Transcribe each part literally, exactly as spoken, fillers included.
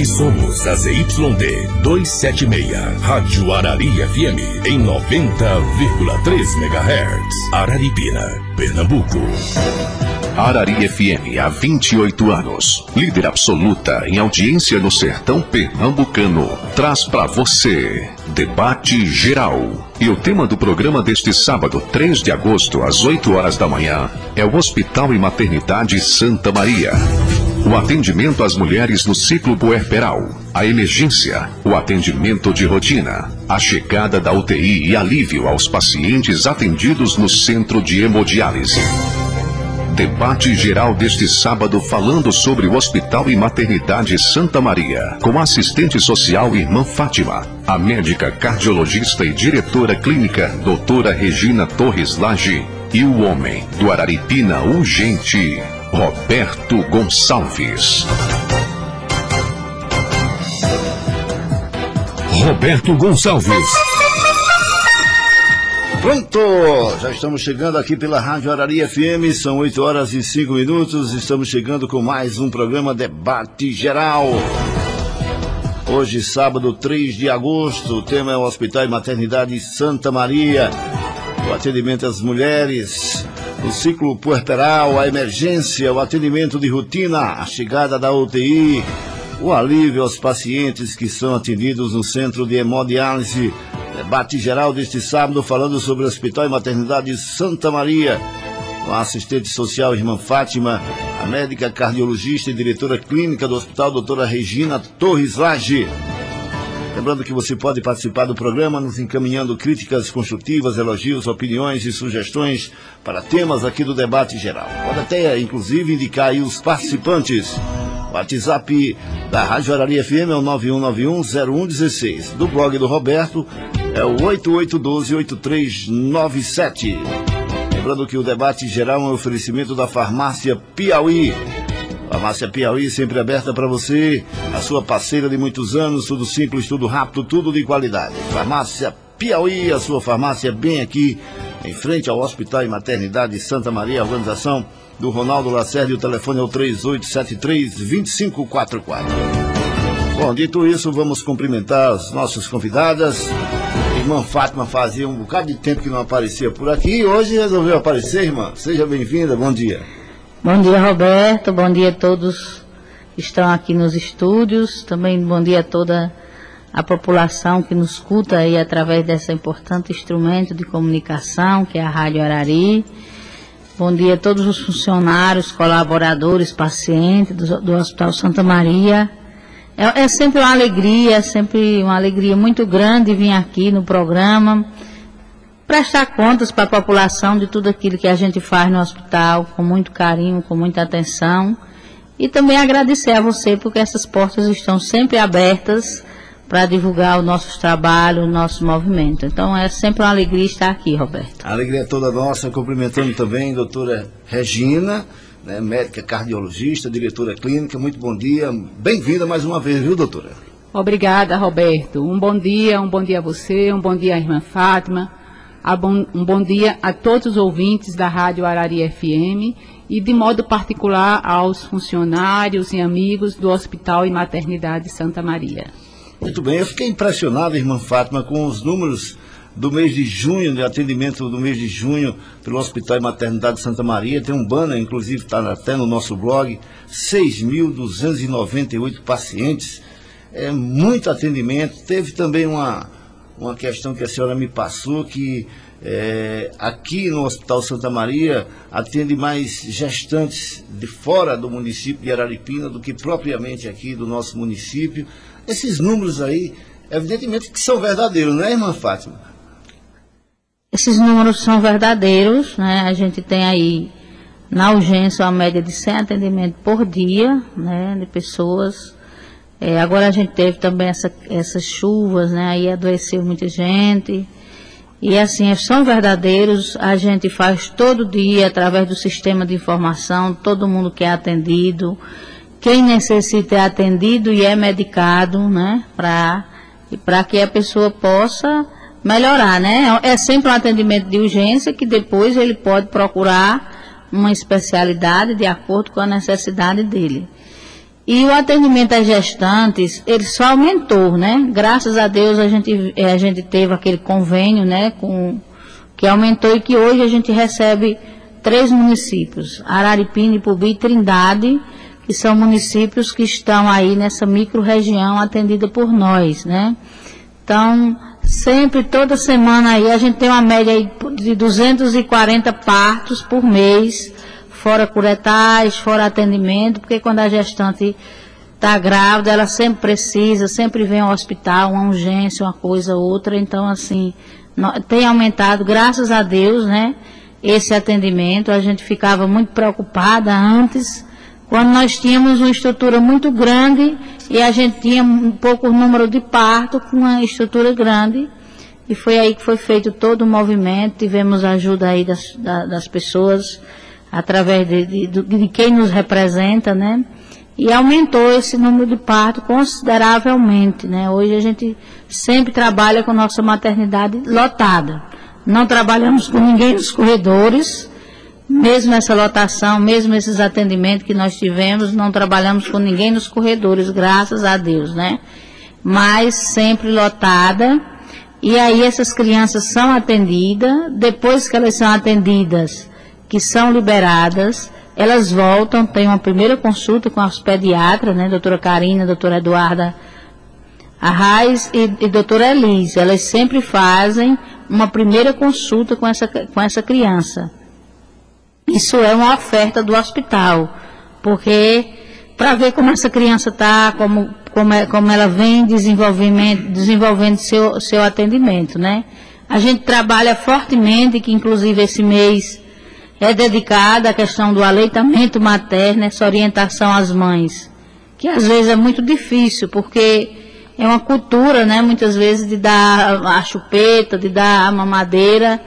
somos a Z Y D duzentos e setenta e seis, Rádio Arari F M, em noventa vírgula três megahertz, Araripina, Pernambuco. Arari F M há vinte e oito anos, líder absoluta em audiência no sertão pernambucano, traz para você Debate Geral. E o tema do programa deste sábado, três de agosto, às oito horas da manhã, é o Hospital e Maternidade Santa Maria. O atendimento às mulheres no ciclo puerperal, a emergência, o atendimento de rotina, a chegada da U T I e alívio aos pacientes atendidos no centro de hemodiálise. Debate geral deste sábado falando sobre o Hospital e Maternidade Santa Maria, com a assistente social Irmã Fátima, a médica cardiologista e diretora clínica doutora Regina Torres Lage e o homem do Araripina Urgente, Roberto Gonçalves. Roberto Gonçalves. Pronto, já estamos chegando aqui pela Rádio Arari F M, são oito horas e cinco minutos, estamos chegando com mais um programa Debate Geral. Hoje, sábado, três de agosto, o tema é o Hospital e Maternidade Santa Maria, o atendimento às mulheres, o ciclo puerperal, a emergência, o atendimento de rotina, a chegada da U T I, o alívio aos pacientes que são atendidos no centro de hemodiálise. Debate geral deste sábado falando sobre o Hospital e Maternidade Santa Maria, com a assistente social Irmã Fátima, a médica cardiologista e diretora clínica do hospital, doutora Regina Torres Lage. Lembrando que você pode participar do programa nos encaminhando críticas construtivas, elogios, opiniões e sugestões para temas aqui do Debate Geral. Pode até, inclusive, indicar aí os participantes. O WhatsApp da Rádio Arari F M é o nove um nove um zero um um seis. Do blog do Roberto é o oito oito um dois oito três nove sete. Lembrando que o Debate Geral é um oferecimento da Farmácia Piauí. Farmácia Piauí sempre aberta para você, a sua parceira de muitos anos, tudo simples, tudo rápido, tudo de qualidade. Farmácia Piauí, a sua farmácia bem aqui, em frente ao Hospital e Maternidade Santa Maria, a organização do Ronaldo Lacerda, e o telefone é o três oito sete três, dois cinco quatro quatro. Bom, dito isso, vamos cumprimentar as nossas convidadas. Irmã Fátima fazia um bocado de tempo que não aparecia por aqui e hoje resolveu aparecer, irmã. Seja bem-vinda, bom dia. Bom dia, Roberto, bom dia a todos que estão aqui nos estúdios, também bom dia a toda a população que nos escuta aí através desse importante instrumento de comunicação que é a Rádio Arari. Bom dia a todos os funcionários, colaboradores, pacientes do, do Hospital Santa Maria. É, é sempre uma alegria, é sempre uma alegria muito grande vir aqui no programa, prestar contas para a população de tudo aquilo que a gente faz no hospital, com muito carinho, com muita atenção. E também agradecer a você, porque essas portas estão sempre abertas para divulgar o nosso trabalho, o nosso movimento. Então é sempre uma alegria estar aqui, Roberto. A alegria é toda nossa, cumprimentando também a doutora Regina, né, médica cardiologista, diretora clínica. Muito bom dia, bem-vinda mais uma vez, viu, doutora? Obrigada, Roberto. Um bom dia, um bom dia a você, um bom dia à irmã Fátima, um bom dia a todos os ouvintes da Rádio Arari F M e, de modo particular, aos funcionários e amigos do Hospital e Maternidade Santa Maria. Muito bem, eu fiquei impressionado, irmã Fátima, com os números do mês de junho, de atendimento do mês de junho pelo Hospital e Maternidade Santa Maria. Tem um banner, inclusive está até no nosso blog, seis mil duzentos e noventa e oito pacientes, é muito atendimento. Teve também uma, uma questão que a senhora me passou, que é, aqui no Hospital Santa Maria atende mais gestantes de fora do município de Araripina do que propriamente aqui do nosso município. Esses números aí, evidentemente que são verdadeiros, não é, irmã Fátima? Esses números são verdadeiros, né? A gente tem aí, na urgência, uma média de cem atendimentos por dia, né, de pessoas. É, agora a gente teve também essa, essas chuvas, né? Aí adoeceu muita gente. E assim, são verdadeiros, a gente faz todo dia, através do sistema de informação, todo mundo que é atendido. Quem necessita é atendido e é medicado, né, para para que a pessoa possa melhorar, né? É sempre um atendimento de urgência que depois ele pode procurar uma especialidade de acordo com a necessidade dele. E o atendimento às gestantes, ele só aumentou, né? Graças a Deus a gente, a gente teve aquele convênio, né? Com, que aumentou e que hoje a gente recebe três municípios, Araripina, Ipubi e Trindade, que são municípios que estão aí nessa micro-região atendida por nós, né? Então, sempre, toda semana aí, a gente tem uma média aí de duzentos e quarenta partos por mês, fora curetais, fora atendimento, porque quando a gestante está grávida, ela sempre precisa, sempre vem ao hospital, uma urgência, uma coisa, outra. Então, assim, tem aumentado, graças a Deus, né, esse atendimento. A gente ficava muito preocupada antes, quando nós tínhamos uma estrutura muito grande e a gente tinha um pouco número de parto com uma estrutura grande. E foi aí que foi feito todo o movimento, tivemos ajuda aí das, das pessoas, através de, de, de quem nos representa, né? E aumentou esse número de parto consideravelmente, né? Hoje a gente sempre trabalha com nossa maternidade lotada. Não trabalhamos com ninguém nos corredores, mesmo essa lotação, mesmo esses atendimentos que nós tivemos, não trabalhamos com ninguém nos corredores, graças a Deus, né? Mas sempre lotada. E aí essas crianças são atendidas, depois que elas são atendidas, que são liberadas, elas voltam, tem uma primeira consulta com as pediatras, né, doutora Karina, doutora Eduarda Arraes e, e doutora Elise. Elas sempre fazem uma primeira consulta com essa, com essa criança. Isso é uma oferta do hospital, porque para ver como essa criança está, como, como, é, como ela vem desenvolvimento, desenvolvendo seu, seu atendimento, né? A gente trabalha fortemente, que inclusive esse mês é dedicada à questão do aleitamento materno, essa orientação às mães, que às vezes é muito difícil, porque é uma cultura, né, muitas vezes, de dar a chupeta, de dar a mamadeira,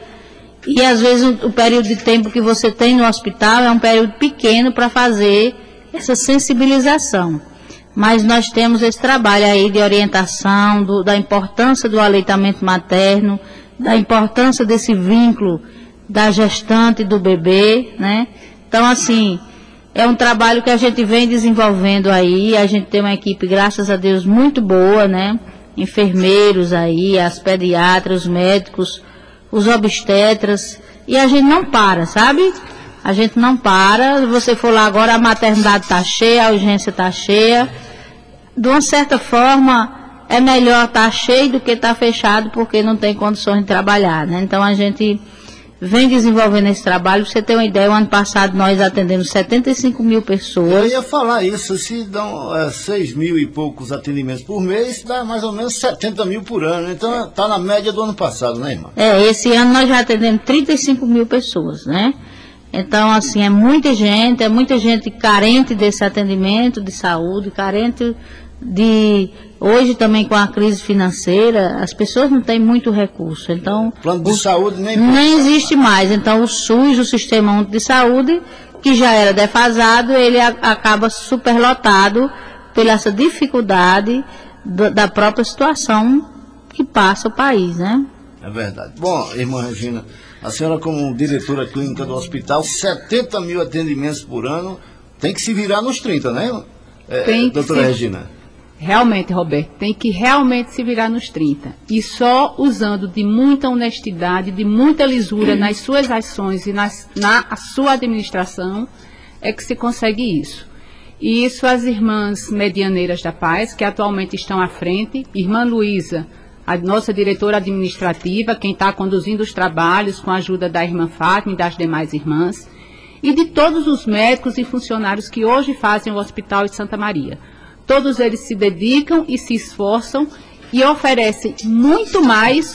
e às vezes o, o período de tempo que você tem no hospital é um período pequeno para fazer essa sensibilização. Mas nós temos esse trabalho aí de orientação, do, da importância do aleitamento materno, da importância desse vínculo da gestante e do bebê, né? Então, assim, é um trabalho que a gente vem desenvolvendo aí, a gente tem uma equipe, graças a Deus, muito boa, né? Enfermeiros aí, as pediatras, os médicos, os obstetras, e a gente não para, sabe? A gente não para, se você for lá agora, a maternidade está cheia, a urgência está cheia. De uma certa forma, é melhor estar tá cheio do que estar tá fechado, porque não tem condições de trabalhar, né? Então, a gente vem desenvolvendo esse trabalho. Pra você ter uma ideia, o ano passado nós atendemos setenta e cinco mil pessoas. Eu ia falar isso, se dão é, seis mil e poucos atendimentos por mês, dá mais ou menos setenta mil por ano. Então está na média do ano passado, né, irmã? É, esse ano nós já atendemos trinta e cinco mil pessoas, né? Então, assim, é muita gente, é muita gente carente desse atendimento de saúde, carente de... Hoje também com a crise financeira, as pessoas não têm muito recurso. Então, plano de o, saúde nem... nem existe mais. Então, o SUS, o Sistema Único de Saúde, que já era defasado, ele a, acaba superlotado pela essa dificuldade do, da própria situação que passa o país, né? É verdade. Bom, irmã Regina, a senhora como diretora clínica do hospital, setenta mil atendimentos por ano, tem que se virar nos trinta, né, é, tem que doutora se... Regina? Realmente, Roberto, tem que realmente se virar nos trinta. E só usando de muita honestidade, de muita lisura nas suas ações e nas, na sua administração, é que se consegue isso. E isso as irmãs medianeiras da paz, que atualmente estão à frente, irmã Luísa, a nossa diretora administrativa, quem está conduzindo os trabalhos com a ajuda da irmã Fátima e das demais irmãs, e de todos os médicos e funcionários que hoje fazem o Hospital de Santa Maria. Todos eles se dedicam e se esforçam e oferecem muito mais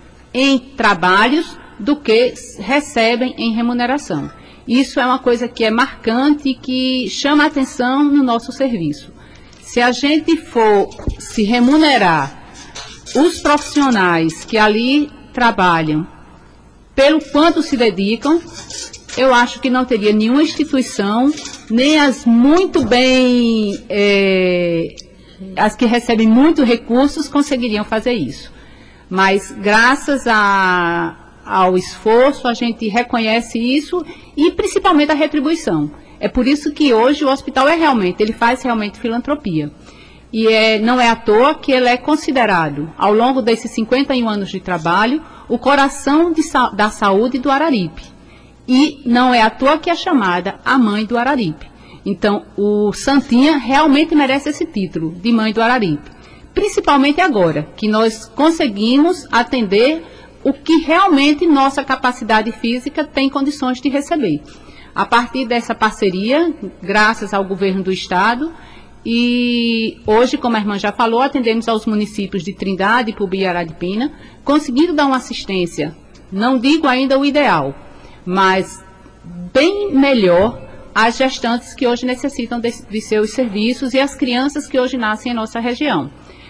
em trabalhos do que recebem em remuneração. Isso é uma coisa que é marcante e que chama a atenção no nosso serviço. Se a gente for se remunerar os profissionais que ali trabalham pelo quanto se dedicam, eu acho que não teria nenhuma instituição, nem as muito bem, é, as que recebem muitos recursos, conseguiriam fazer isso. Mas, graças a, ao esforço, a gente reconhece isso e, principalmente, a retribuição. É por isso que hoje o hospital é realmente, ele faz realmente filantropia. E é, não é à toa que ele é considerado, ao longo desses cinquenta e um anos de trabalho, o coração de, da saúde do Araripe. E não é à toa que é chamada a mãe do Araripe. Então, o Santinha realmente merece esse título de mãe do Araripe. Principalmente agora, que nós conseguimos atender o que realmente nossa capacidade física tem condições de receber. A partir dessa parceria, graças ao governo do Estado, e hoje, como a irmã já falou, atendemos aos municípios de Trindade, Pubi e Araripina, conseguindo dar uma assistência, não digo ainda o ideal, mas bem melhor às gestantes que hoje necessitam de, de seus serviços e às crianças que hoje nascem em nossa região.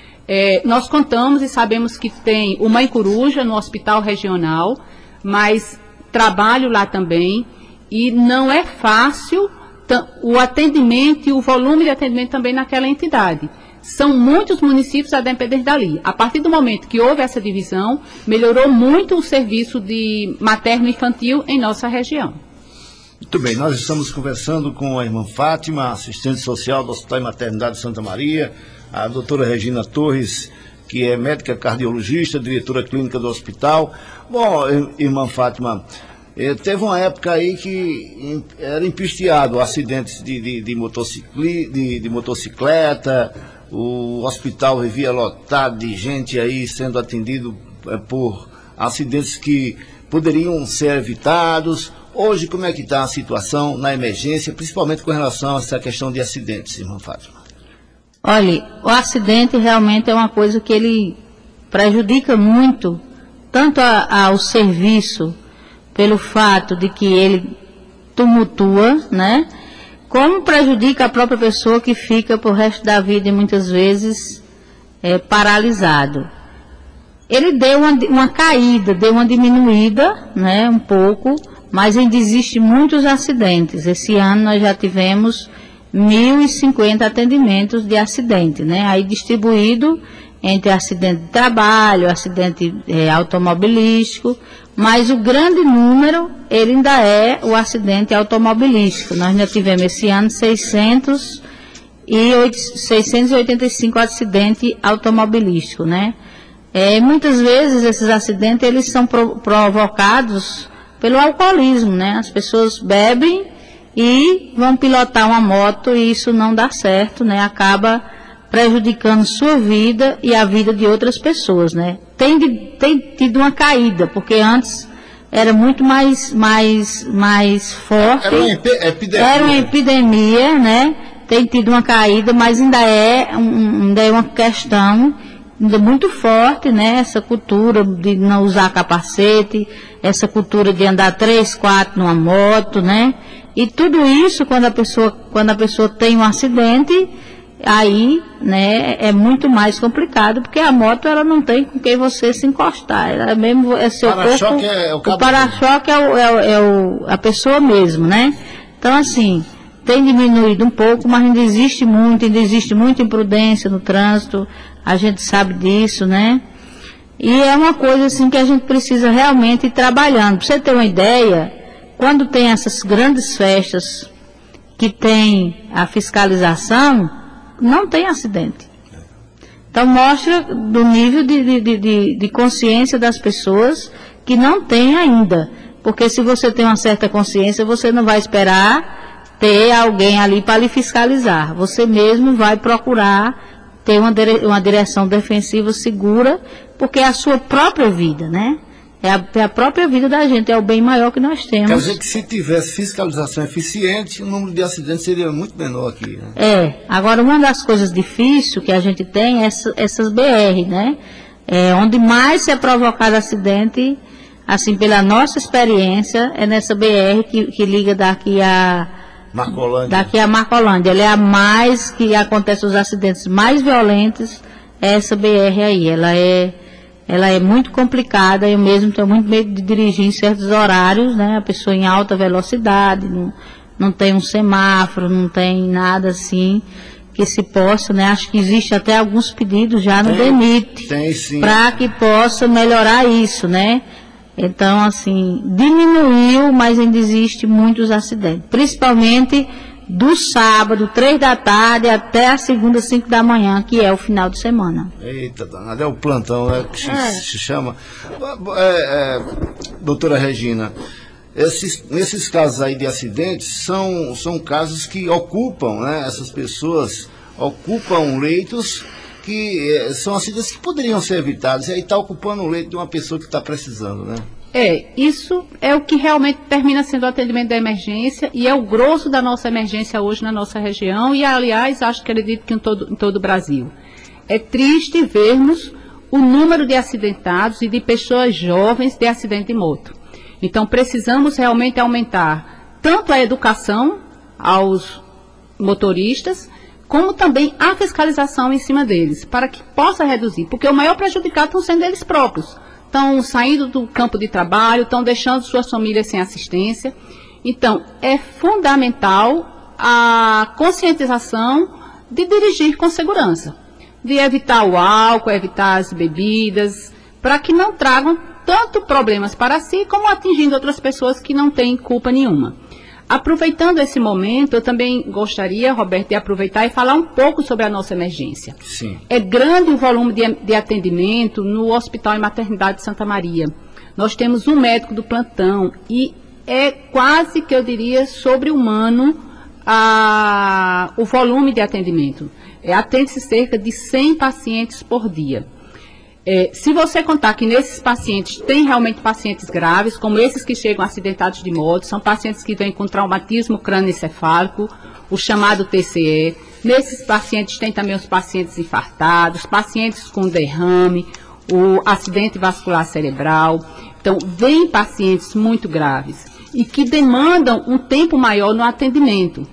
É, nós contamos e sabemos que tem o Mãe Coruja no hospital regional, mas trabalho lá também, e não é fácil o atendimento e o volume de atendimento também naquela entidade. São muitos municípios a depender dali. A partir do momento que houve essa divisão, melhorou muito o serviço de materno-infantil em nossa região. Muito bem, nós estamos conversando com a irmã Fátima, assistente social do Hospital e Maternidade Santa Maria, a doutora Regina Torres, que é médica cardiologista, diretora clínica do hospital. Bom, irmã Fátima, eh, teve uma época aí que era empisteado acidentes de, de, de, motocicli, de, de motocicleta, o hospital vivia lotado de gente aí sendo atendido eh, por acidentes que poderiam ser evitados. Hoje, como é que está a situação na emergência, principalmente com relação a essa questão de acidentes, irmã Fátima? Olha, o acidente realmente é uma coisa que ele prejudica muito, tanto a, ao serviço, pelo fato de que ele tumultua, né? Como prejudica a própria pessoa que fica pro resto da vida e muitas vezes é, paralisado. Ele deu uma, uma caída, deu uma diminuída, né? Um pouco, mas ainda existem muitos acidentes. Esse ano nós já tivemos mil e cinquenta atendimentos de acidente, né? Aí distribuído entre acidente de trabalho, acidente é, automobilístico, mas o grande número, ele ainda é o acidente automobilístico. Nós já tivemos esse ano seiscentos e oitenta e cinco acidentes automobilísticos, né? É, muitas vezes esses acidentes, eles são pro, provocados pelo alcoolismo, né? As pessoas bebem e vão pilotar uma moto e isso não dá certo, né? Acaba prejudicando sua vida e a vida de outras pessoas, né? Tem, de, tem tido uma caída, porque antes era muito mais, mais, mais forte. Era uma epidemia. Era uma epidemia, né? Tem tido uma caída, mas ainda é, um, ainda é uma questão ainda muito forte, né? Essa cultura de não usar capacete, essa cultura de andar três, quatro numa moto, né? E tudo isso, quando a pessoa, quando a pessoa tem um acidente, aí, né, é muito mais complicado, porque a moto, ela não tem com quem você se encostar. Ela mesmo, é seu corpo, é o, o para-choque é, o, é, o, é o, a pessoa mesmo, né? Então, assim, tem diminuído um pouco, mas ainda existe muito, ainda existe muita imprudência no trânsito, a gente sabe disso, né? E é uma coisa, assim, que a gente precisa realmente ir trabalhando. Para você ter uma ideia, quando tem essas grandes festas que tem a fiscalização, não tem acidente. Então mostra do nível de, de, de, de consciência das pessoas que não tem ainda. Porque se você tem uma certa consciência, você não vai esperar ter alguém ali para lhe fiscalizar. Você mesmo vai procurar ter uma, dire, uma direção defensiva segura, porque é a sua própria vida, né? É a, é a própria vida da gente, é o bem maior que nós temos. Quer dizer que se tivesse fiscalização eficiente, o número de acidentes seria muito menor aqui, né? É, agora uma das coisas difíceis que a gente tem é essa, essas B R, né? É, onde mais se é provocado acidente, assim, pela nossa experiência, é nessa B R que, que liga daqui a... Marcolândia. Daqui a Marcolândia. Ela é a mais que acontece os acidentes mais violentos, é essa B R aí. Ela é... Ela é muito complicada, eu mesmo tenho muito medo de dirigir em certos horários, né? A pessoa em alta velocidade, não, não tem um semáforo, não tem nada assim que se possa, né? Acho que existe até alguns pedidos já no D E N I T, tem sim, para que possa melhorar isso, né? Então, assim, diminuiu, mas ainda existe muitos acidentes, principalmente do sábado, três da tarde, até a segunda, cinco da manhã, que é o final de semana. Eita, danado, é o plantão, né, que é. se chama. É, é, doutora Regina, esses, nesses casos aí de acidentes, são, são casos que ocupam, né, essas pessoas ocupam leitos que é, são acidentes que poderiam ser evitados, e aí está ocupando o leito de uma pessoa que está precisando, né? É, isso é o que realmente termina sendo o atendimento da emergência e é o grosso da nossa emergência hoje na nossa região e, aliás, acho que acredito que em todo, em todo o Brasil. É triste vermos o número de acidentados e de pessoas jovens de acidente de moto. Então, precisamos realmente aumentar tanto a educação aos motoristas, como também a fiscalização em cima deles, para que possa reduzir, porque o maior prejudicado estão sendo eles próprios. Estão saindo do campo de trabalho, estão deixando suas famílias sem assistência. Então, é fundamental a conscientização de dirigir com segurança, de evitar o álcool, evitar as bebidas, para que não tragam tanto problemas para si, como atingindo outras pessoas que não têm culpa nenhuma. Aproveitando esse momento, eu também gostaria, Roberto, de aproveitar e falar um pouco sobre a nossa emergência. Sim. É grande o volume de, de atendimento no Hospital e Maternidade de Santa Maria. Nós temos um médico do plantão e é quase que eu diria sobre-humano a, o volume de atendimento. É, atende-se cerca de cem pacientes por dia. É, se você contar que nesses pacientes tem realmente pacientes graves, como esses que chegam acidentados de moto, são pacientes que vêm com traumatismo crânioencefálico, o chamado T C E. Nesses pacientes tem também os pacientes infartados, pacientes com derrame, o acidente vascular cerebral. Então, vêm pacientes muito graves e que demandam um tempo maior no atendimento.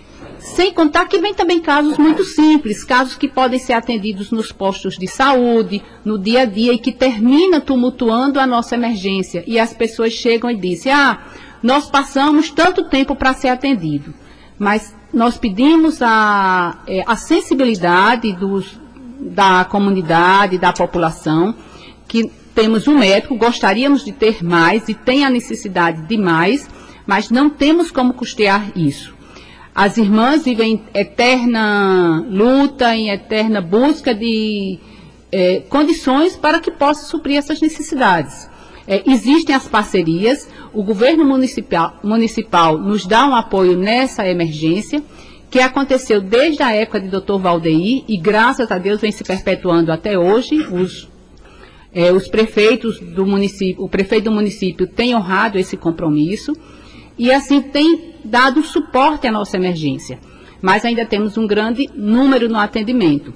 Sem contar que vem também casos muito simples, casos que podem ser atendidos nos postos de saúde, no dia a dia, e que termina tumultuando a nossa emergência. E as pessoas chegam e dizem, ah, nós passamos tanto tempo para ser atendido. Mas nós pedimos a, é, a sensibilidade dos, da comunidade, da população, que temos um médico, gostaríamos de ter mais e tem a necessidade de mais, mas não temos como custear isso. As irmãs vivem em eterna luta, em eterna busca de eh, condições para que possa suprir essas necessidades. Eh, existem as parcerias, o governo municipal, municipal nos dá um apoio nessa emergência, que aconteceu desde a época de doutor Valdeir, e graças a Deus vem se perpetuando até hoje. Os, eh, os prefeitos do município, o prefeito do município tem honrado esse compromisso, e assim tem dado suporte à nossa emergência. Mas ainda temos um grande número no atendimento.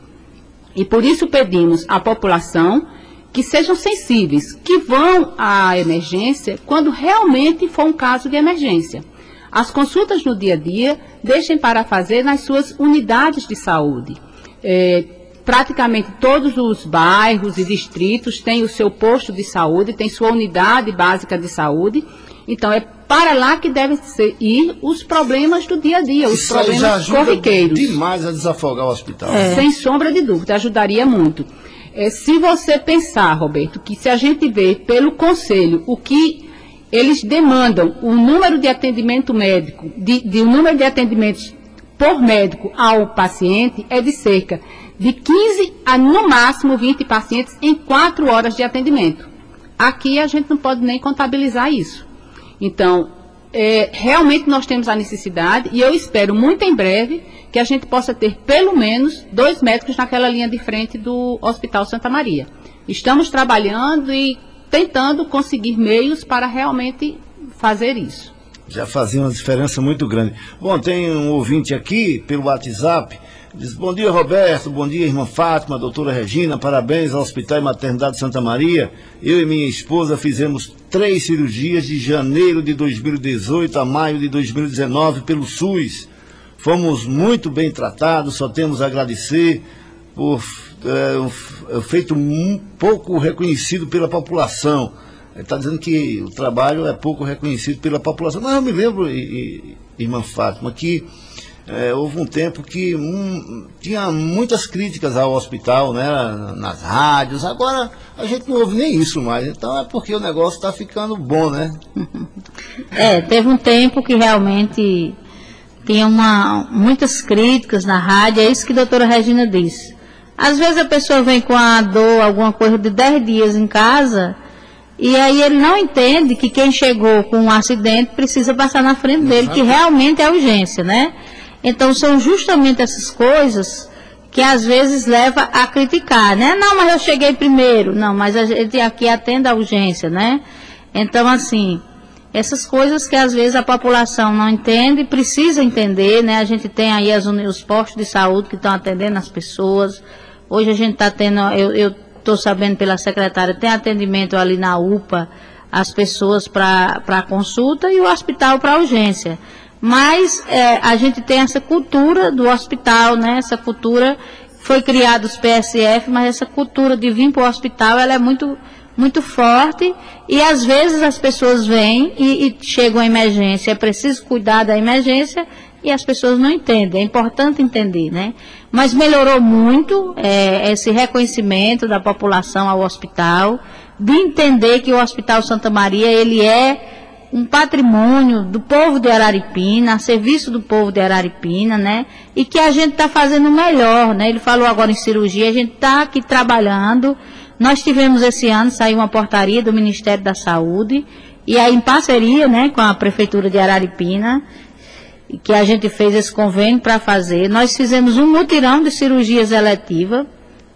E por isso pedimos à população que sejam sensíveis, que vão à emergência quando realmente for um caso de emergência. As consultas no dia a dia deixem para fazer nas suas unidades de saúde. É, praticamente todos os bairros e distritos têm o seu posto de saúde, têm sua unidade básica de saúde. Então, é para lá que devem ser, ir os problemas do dia a dia, os Isso problemas já corriqueiros. Demais a desafogar o hospital. É. Sem sombra de dúvida, ajudaria muito. É, se você pensar, Roberto, que se a gente vê pelo conselho o que eles demandam, o número de atendimento médico, de, de o número de atendimentos por médico ao paciente é de cerca de quinze a no máximo vinte pacientes em quatro horas de atendimento. Aqui a gente não pode nem contabilizar isso. Então, é, realmente nós temos a necessidade, e eu espero muito em breve que a gente possa ter pelo menos dois médicos naquela linha de frente do Hospital Santa Maria. Estamos trabalhando e tentando conseguir meios para realmente fazer isso. Já fazia uma diferença muito grande. Bom, tem um ouvinte aqui pelo WhatsApp, diz, bom dia Roberto, bom dia irmã Fátima, doutora Regina, parabéns ao Hospital e Maternidade de Santa Maria. Eu e minha esposa fizemos três cirurgias de janeiro de dois mil e dezoito a maio de dois mil e dezenove pelo SUS. Fomos muito bem tratados, só temos a agradecer por é, um feito um pouco reconhecido pela população. Ele está dizendo que o trabalho é pouco reconhecido pela população. Mas eu me lembro, irmã Fátima, que é, houve um tempo que hum, tinha muitas críticas ao hospital, né, nas rádios. Agora a gente não ouve nem isso mais, então é porque o negócio está ficando bom, né? É, teve um tempo que realmente tinha uma, muitas críticas na rádio, é isso que a doutora Regina disse. Às vezes a pessoa vem com a dor, alguma coisa de dez dias em casa, e aí ele não entende que quem chegou com um acidente precisa passar na frente dele, que realmente é urgência, né? Então são justamente essas coisas que às vezes leva a criticar, né? Não, mas eu cheguei primeiro. Não, mas a gente aqui atende a urgência, né? Então, assim, essas coisas que às vezes a população não entende, precisa entender, né? A gente tem aí as, os postos de saúde que estão atendendo as pessoas. Hoje a gente está tendo, eu estou sabendo pela secretária, tem atendimento ali na U P A, as pessoas para consulta e o hospital para urgência. Mas é, a gente tem essa cultura do hospital, né? Essa cultura, foi criado os P S F, mas essa cultura de vir para o hospital, ela é muito, muito forte, e às vezes as pessoas vêm e, e chegam à emergência, é preciso cuidar da emergência, e as pessoas não entendem, é importante entender, né? Mas melhorou muito é, esse reconhecimento da população ao hospital, de entender que o Hospital Santa Maria, ele é um patrimônio do povo de Araripina, a serviço do povo de Araripina, né? E que a gente está fazendo o melhor, né? Ele falou agora em cirurgia, a gente está aqui trabalhando. Nós tivemos esse ano, saiu uma portaria do Ministério da Saúde, e aí em parceria, né, com a Prefeitura de Araripina, que a gente fez esse convênio para fazer. Nós fizemos um mutirão de cirurgias eletivas,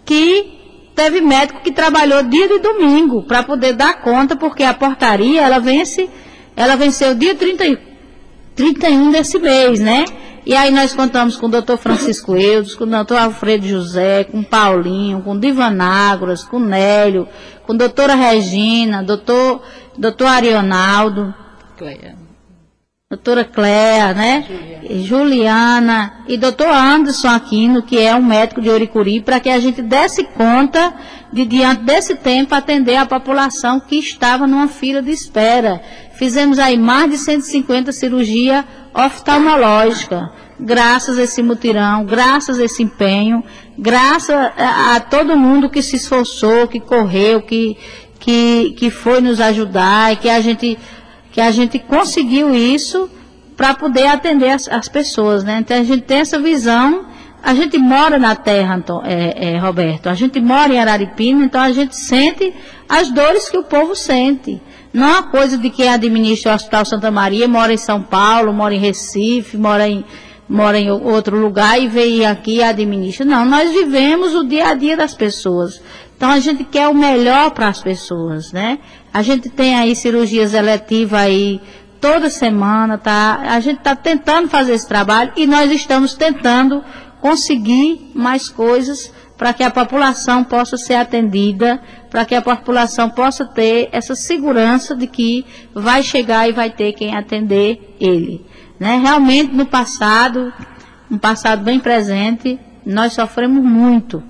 que teve médico que trabalhou dia de domingo, para poder dar conta, porque a portaria, ela vence... Ela venceu dia trinta, trinta e um desse mês, né? E aí nós contamos com o doutor Francisco Eudes, com o doutor Alfredo José, com o Paulinho, com o Divanágoras, com o Nélio, com a doutora Regina, doutor, doutor Arionaldo, Cleia. doutora Cléa, né? Juliana. Juliana e doutor Anderson Aquino, que é um médico de Oricuri, para que a gente desse conta de, diante desse tempo, atender a população que estava numa fila de espera. Fizemos aí mais de cento e cinquenta cirurgias oftalmológicas, graças a esse mutirão, graças a esse empenho, graças a, a todo mundo que se esforçou, que correu, que, que, que foi nos ajudar, e que a gente, que a gente conseguiu isso para poder atender as, as pessoas, né? Então a gente tem essa visão. A gente mora na terra, Anton, é, é, Roberto, a gente mora em Araripina, então a gente sente as dores que o povo sente. Não é uma coisa de quem administra o Hospital Santa Maria, mora em São Paulo, mora em Recife, mora em, mora em outro lugar e vem aqui e administra. Não, nós vivemos o dia a dia das pessoas. Então a gente quer o melhor para as pessoas, né? A gente tem aí cirurgias eletivas aí toda semana, tá? A gente está tentando fazer esse trabalho e nós estamos tentando conseguir mais coisas para que a população possa ser atendida, para que a população possa ter essa segurança de que vai chegar e vai ter quem atender ele, né? Realmente, no passado, um passado bem presente, nós sofremos muito.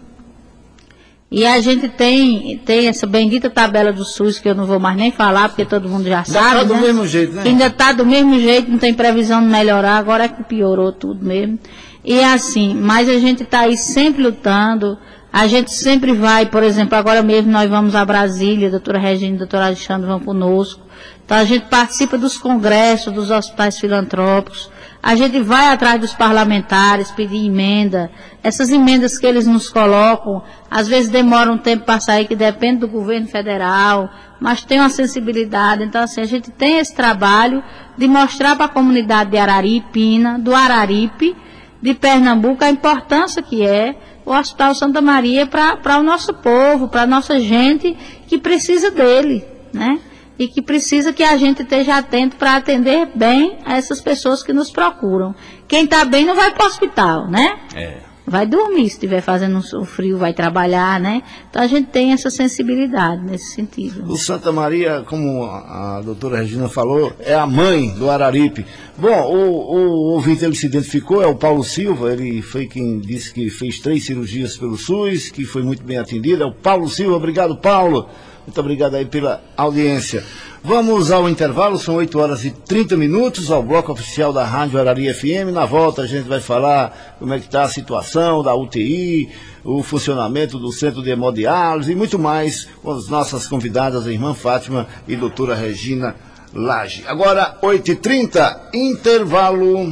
E a gente tem, tem essa bendita tabela do SUS, que eu não vou mais nem falar, porque todo mundo já sabe, ainda está do né? mesmo jeito, né? Ainda está do mesmo jeito, não tem previsão de melhorar, agora é que piorou tudo mesmo. E assim, mas a gente está aí sempre lutando, a gente sempre vai, por exemplo, agora mesmo nós vamos a Brasília, a doutora Regina e o doutor Alexandre vão conosco. Então a gente participa dos congressos, dos hospitais filantrópicos, a gente vai atrás dos parlamentares, pedir emenda. Essas emendas que eles nos colocam, às vezes demoram um tempo para sair, que depende do governo federal, mas tem uma sensibilidade. Então assim, a gente tem esse trabalho de mostrar para a comunidade de Araripina, do Araripe, de Pernambuco, a importância que é o Hospital Santa Maria para o nosso povo, para a nossa gente que precisa dele, né? E que precisa que a gente esteja atento para atender bem a essas pessoas que nos procuram. Quem está bem não vai para o hospital, né? É. Vai dormir, se estiver fazendo um frio, vai trabalhar, né? Então a gente tem essa sensibilidade nesse sentido. O Santa Maria, como a doutora Regina falou, é a mãe do Araripe. Bom, o, o ouvinte, ele se identificou, é o Paulo Silva, ele foi quem disse que fez três cirurgias pelo SUS, que foi muito bem atendido. É o Paulo Silva, obrigado, Paulo. Muito obrigado aí pela audiência. Vamos ao intervalo, são oito horas e trinta minutos, ao bloco oficial da Rádio Araria F M. Na volta a gente vai falar como é que está a situação da U T I, o funcionamento do centro de hemodiálise e muito mais com as nossas convidadas, a irmã Fátima e a doutora Regina Lage. Agora, oito e trinta, intervalo.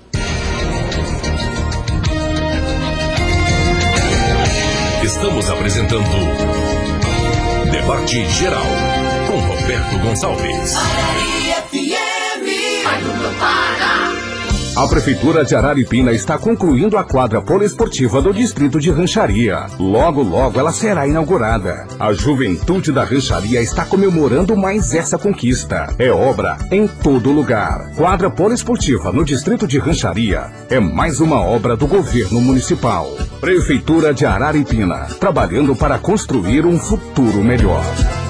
Estamos apresentando Debate Geral com Roberto Gonçalves. Araria F M. Vai tudo para. A Prefeitura de Araripina está concluindo a quadra poliesportiva do Distrito de Rancharia. Logo, logo ela será inaugurada. A juventude da Rancharia está comemorando mais essa conquista. É obra em todo lugar. Quadra poliesportiva no Distrito de Rancharia é mais uma obra do governo municipal. Prefeitura de Araripina, trabalhando para construir um futuro melhor.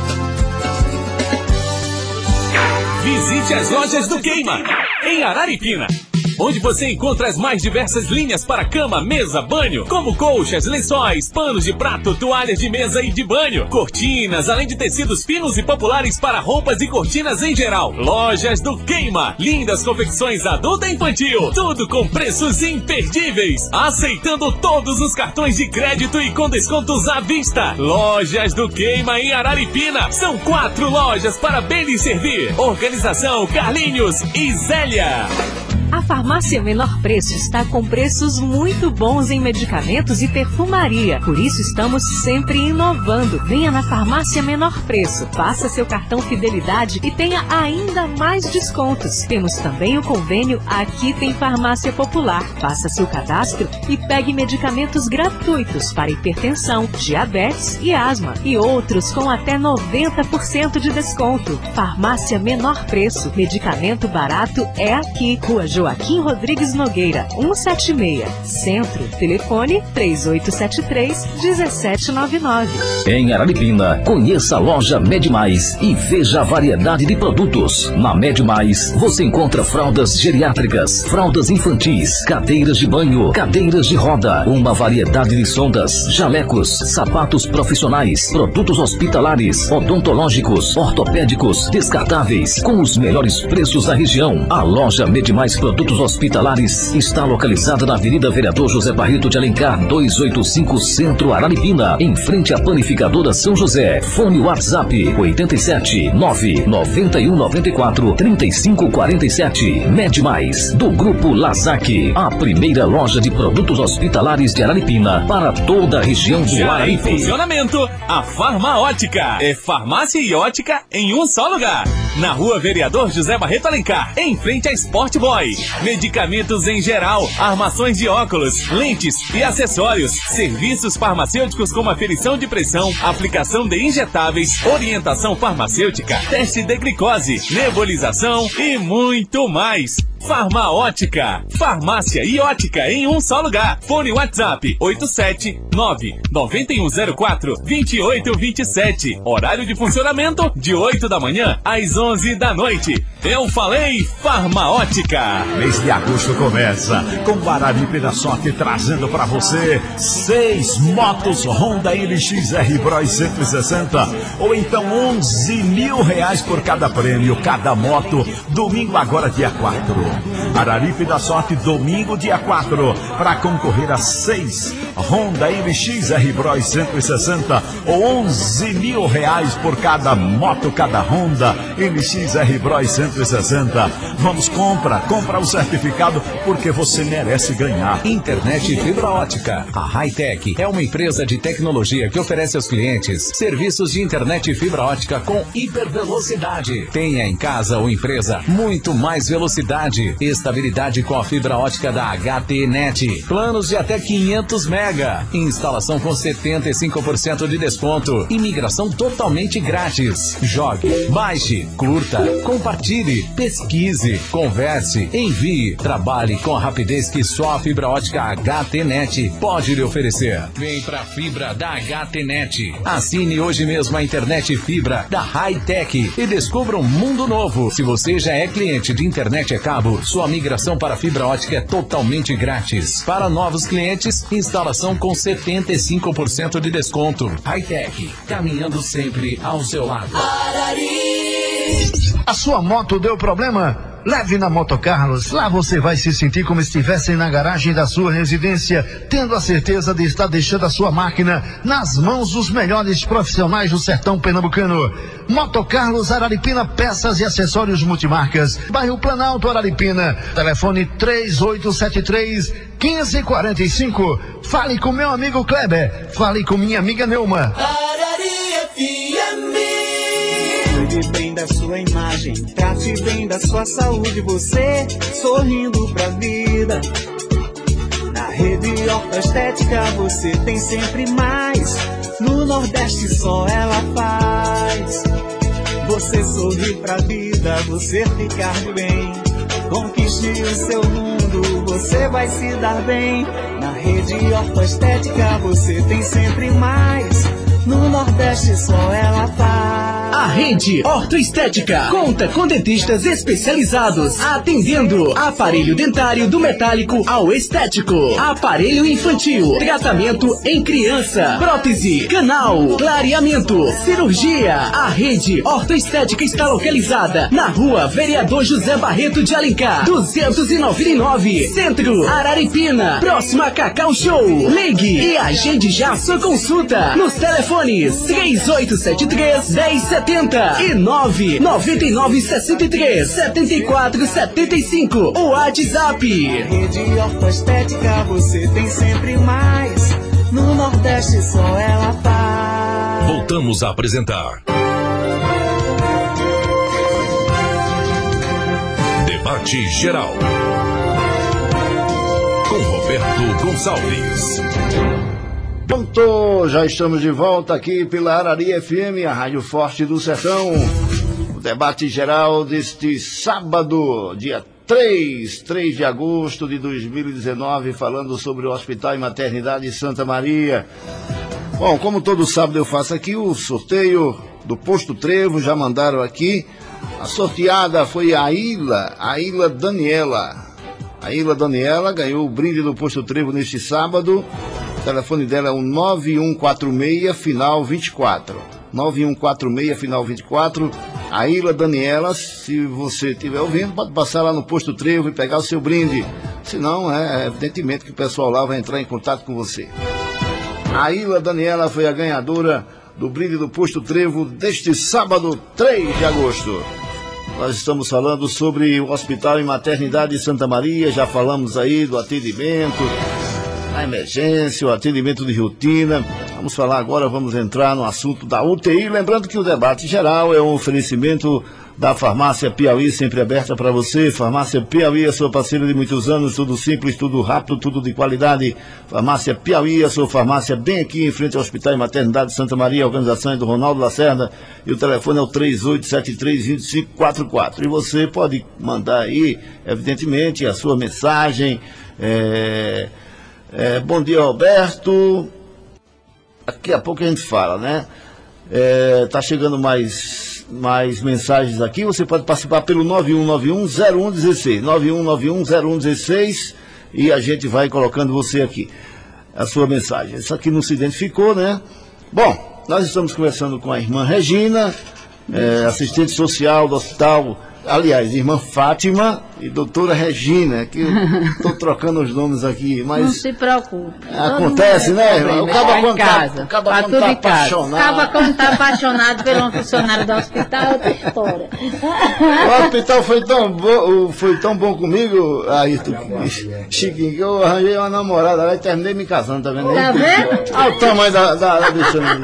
Visite as lojas do Queima, em Araripina, onde você encontra as mais diversas linhas para cama, mesa, banho, como colchas, lençóis, panos de prato, toalhas de mesa e de banho, cortinas, além de tecidos finos e populares para roupas e cortinas em geral. Lojas do Queima, lindas confecções adulta e infantil, tudo com preços imperdíveis, aceitando todos os cartões de crédito e com descontos à vista. Lojas do Queima em Araripina, são quatro lojas para bem lhe servir. Organização Carlinhos e Zélia. A Farmácia Menor Preço está com preços muito bons em medicamentos e perfumaria. Por isso estamos sempre inovando. Venha na Farmácia Menor Preço. Faça seu cartão Fidelidade e tenha ainda mais descontos. Temos também o convênio Aqui Tem Farmácia Popular. Faça seu cadastro e pegue medicamentos gratuitos para hipertensão, diabetes e asma. E outros com até noventa por cento de desconto. Farmácia Menor Preço. Medicamento barato é aqui. Rua Joaquim Rodrigues Nogueira, cento e setenta e seis, Centro. Telefone três oito sete três, um sete nove nove. Em Araripina, conheça a loja Med Mais e veja a variedade de produtos. Na Med Mais, você encontra fraldas geriátricas, fraldas infantis, cadeiras de banho, cadeiras de roda, uma variedade de sondas, jalecos, sapatos profissionais, produtos hospitalares, odontológicos, ortopédicos, descartáveis, com os melhores preços da região. A loja Med Mais Produtos Hospitalares está localizada na Avenida Vereador José Barreto de Alencar, duzentos e oitenta e cinco, Centro, Araripina, em frente à Panificadora São José. Fone WhatsApp oito sete nove nove um nove quatro três cinco quatro sete. Med Mais, do Grupo Lazac, a primeira loja de produtos hospitalares de Araripina para toda a região do Já Araripe. em funcionamento, a Farma Ótica. É farmácia e ótica em um só lugar. Na Rua Vereador José Barreto Alencar, em frente a Sport Boy. Medicamentos em geral, armações de óculos, lentes e acessórios. Serviços farmacêuticos como aferição de pressão, aplicação de injetáveis, orientação farmacêutica, teste de glicose, nebulização e muito mais. Farma Ótica, farmácia e ótica em um só lugar. Fone WhatsApp oito sete nove nove um zero quatro dois oito dois sete. Horário de funcionamento de oito da manhã às onze da noite. Eu falei Farma Ótica. Mês de agosto começa com o Araripina Sorte trazendo para você seis motos Honda N X R Bros cento e sessenta ou então onze mil reais por cada prêmio, cada moto. Domingo agora dia quatro. Araripina Sorte, domingo, dia quatro, para concorrer a seis Honda N X R Bros cento e sessenta ou onze mil reais por cada moto, cada Honda N X R Bros cento e sessenta. Vamos, compra, compra o certificado porque você merece ganhar. Internet Fibra Ótica. A Hightech é uma empresa de tecnologia que oferece aos clientes serviços de internet fibra ótica com hipervelocidade. Tenha em casa ou empresa muito mais velocidade. Estabilidade com a fibra ótica da H T Net. Planos de até quinhentos mega. Instalação com setenta e cinco por cento de desconto. Imigração totalmente grátis. Jogue, baixe, curta, compartilhe. Procure, pesquise, converse, envie, trabalhe com a rapidez que só a fibra ótica H T Net pode lhe oferecer. Vem pra fibra da H T Net. Assine hoje mesmo a internet fibra da Hi-Tech e descubra um mundo novo. Se você já é cliente de internet a cabo, sua migração para fibra ótica é totalmente grátis. Para novos clientes, instalação com setenta e cinco por cento de desconto. Hi-Tech, caminhando sempre ao seu lado. A sua moto deu problema? Leve na Moto Carlos. Lá você vai se sentir como se estivesse na garagem da sua residência, tendo a certeza de estar deixando a sua máquina nas mãos dos melhores profissionais do sertão pernambucano. Moto Carlos Araripina, peças e acessórios multimarcas, bairro Planalto, Araripina. Telefone três oito sete três, um cinco quatro cinco. Fale com meu amigo Kleber. Fale com minha amiga Neuma. Araria F M. Cuide bem da sua imagem, trate bem da sua saúde, você sorrindo pra vida. Na Rede Horta Estética você tem sempre mais, no Nordeste só ela faz. Você sorrir pra vida, você ficar bem, conquiste o seu mundo, você vai se dar bem. Na Rede Horta Estética você tem sempre mais, no Nordeste só ela faz. A Rede Ortoestética conta com dentistas especializados, atendendo aparelho dentário do metálico ao estético, aparelho infantil, tratamento em criança, prótese, canal, clareamento, cirurgia. A Rede Ortoestética está localizada na Rua Vereador José Barreto de Alencar, duzentos e noventa e nove, Centro, Araripina, próxima a Cacau Show. Ligue e agende já sua consulta nos telefones três oito sete três, um zero sete zero e nove nove nove seis três, sete quatro sete cinco. O WhatsApp. Rede Ortoestética você tem sempre mais, no Nordeste só ela faz. Voltamos a apresentar Debate Geral com Roberto Gonçalves. Pronto, já estamos de volta aqui pela Araria F M, a Rádio Forte do Sertão. O debate geral deste sábado, dia três, três de agosto de dois mil e dezenove, falando sobre o Hospital e Maternidade Santa Maria. Bom, como todo sábado eu faço aqui o sorteio do Posto Trevo, já mandaram aqui. A sorteada foi a Ilha, a Ilha Daniela. A Ilha Daniela ganhou o brinde do Posto Trevo neste sábado. O telefone dela é o nove um quatro seis, final vinte e quatro. nove um quatro seis, final vinte e quatro. A Ilha Daniela, se você estiver ouvindo, pode passar lá no Posto Trevo e pegar o seu brinde. Se não, é evidentemente que o pessoal lá vai entrar em contato com você. A Ilha Daniela foi a ganhadora do brinde do Posto Trevo deste sábado, três de agosto. Nós estamos falando sobre o Hospital e Maternidade Santa Maria, já falamos aí do atendimento, a emergência, o atendimento de rotina. Vamos falar agora, vamos entrar no assunto da U T I. Lembrando que o debate geral é um oferecimento da Farmácia Piauí, sempre aberta para você. Farmácia Piauí, a sua parceira de muitos anos, tudo simples, tudo rápido, tudo de qualidade. Farmácia Piauí, a sua farmácia bem aqui em frente ao Hospital e Maternidade Santa Maria. A organização é do Ronaldo Lacerda e o telefone é o três oito sete três, dois cinco quatro quatro. E você pode mandar aí, evidentemente, a sua mensagem. É... É, bom dia, Roberto. Daqui a pouco a gente fala, né? É, tá chegando mais, mais mensagens aqui. Você pode participar pelo nove um nove um, zero um um seis. nove um nove um, zero um um seis. E a gente vai colocando você aqui, a sua mensagem. Isso aqui não se identificou, né? Bom, nós estamos conversando com a irmã Regina, é, assistente social do hospital. Aliás, irmã Fátima e doutora Regina, que estou trocando os nomes aqui, mas... Não se preocupe. Acontece, né, irmã? O cara quando está tá apaixonado... Acaba quando está apaixonado por uma funcionária do hospital, é outra história. O hospital foi tão bom, foi tão bom comigo, aí, tu, Chiquinho, que eu arranjei uma namorada lá e terminei me casando, tá vendo? Tá vendo? Olha o tamanho da, da, da bichona.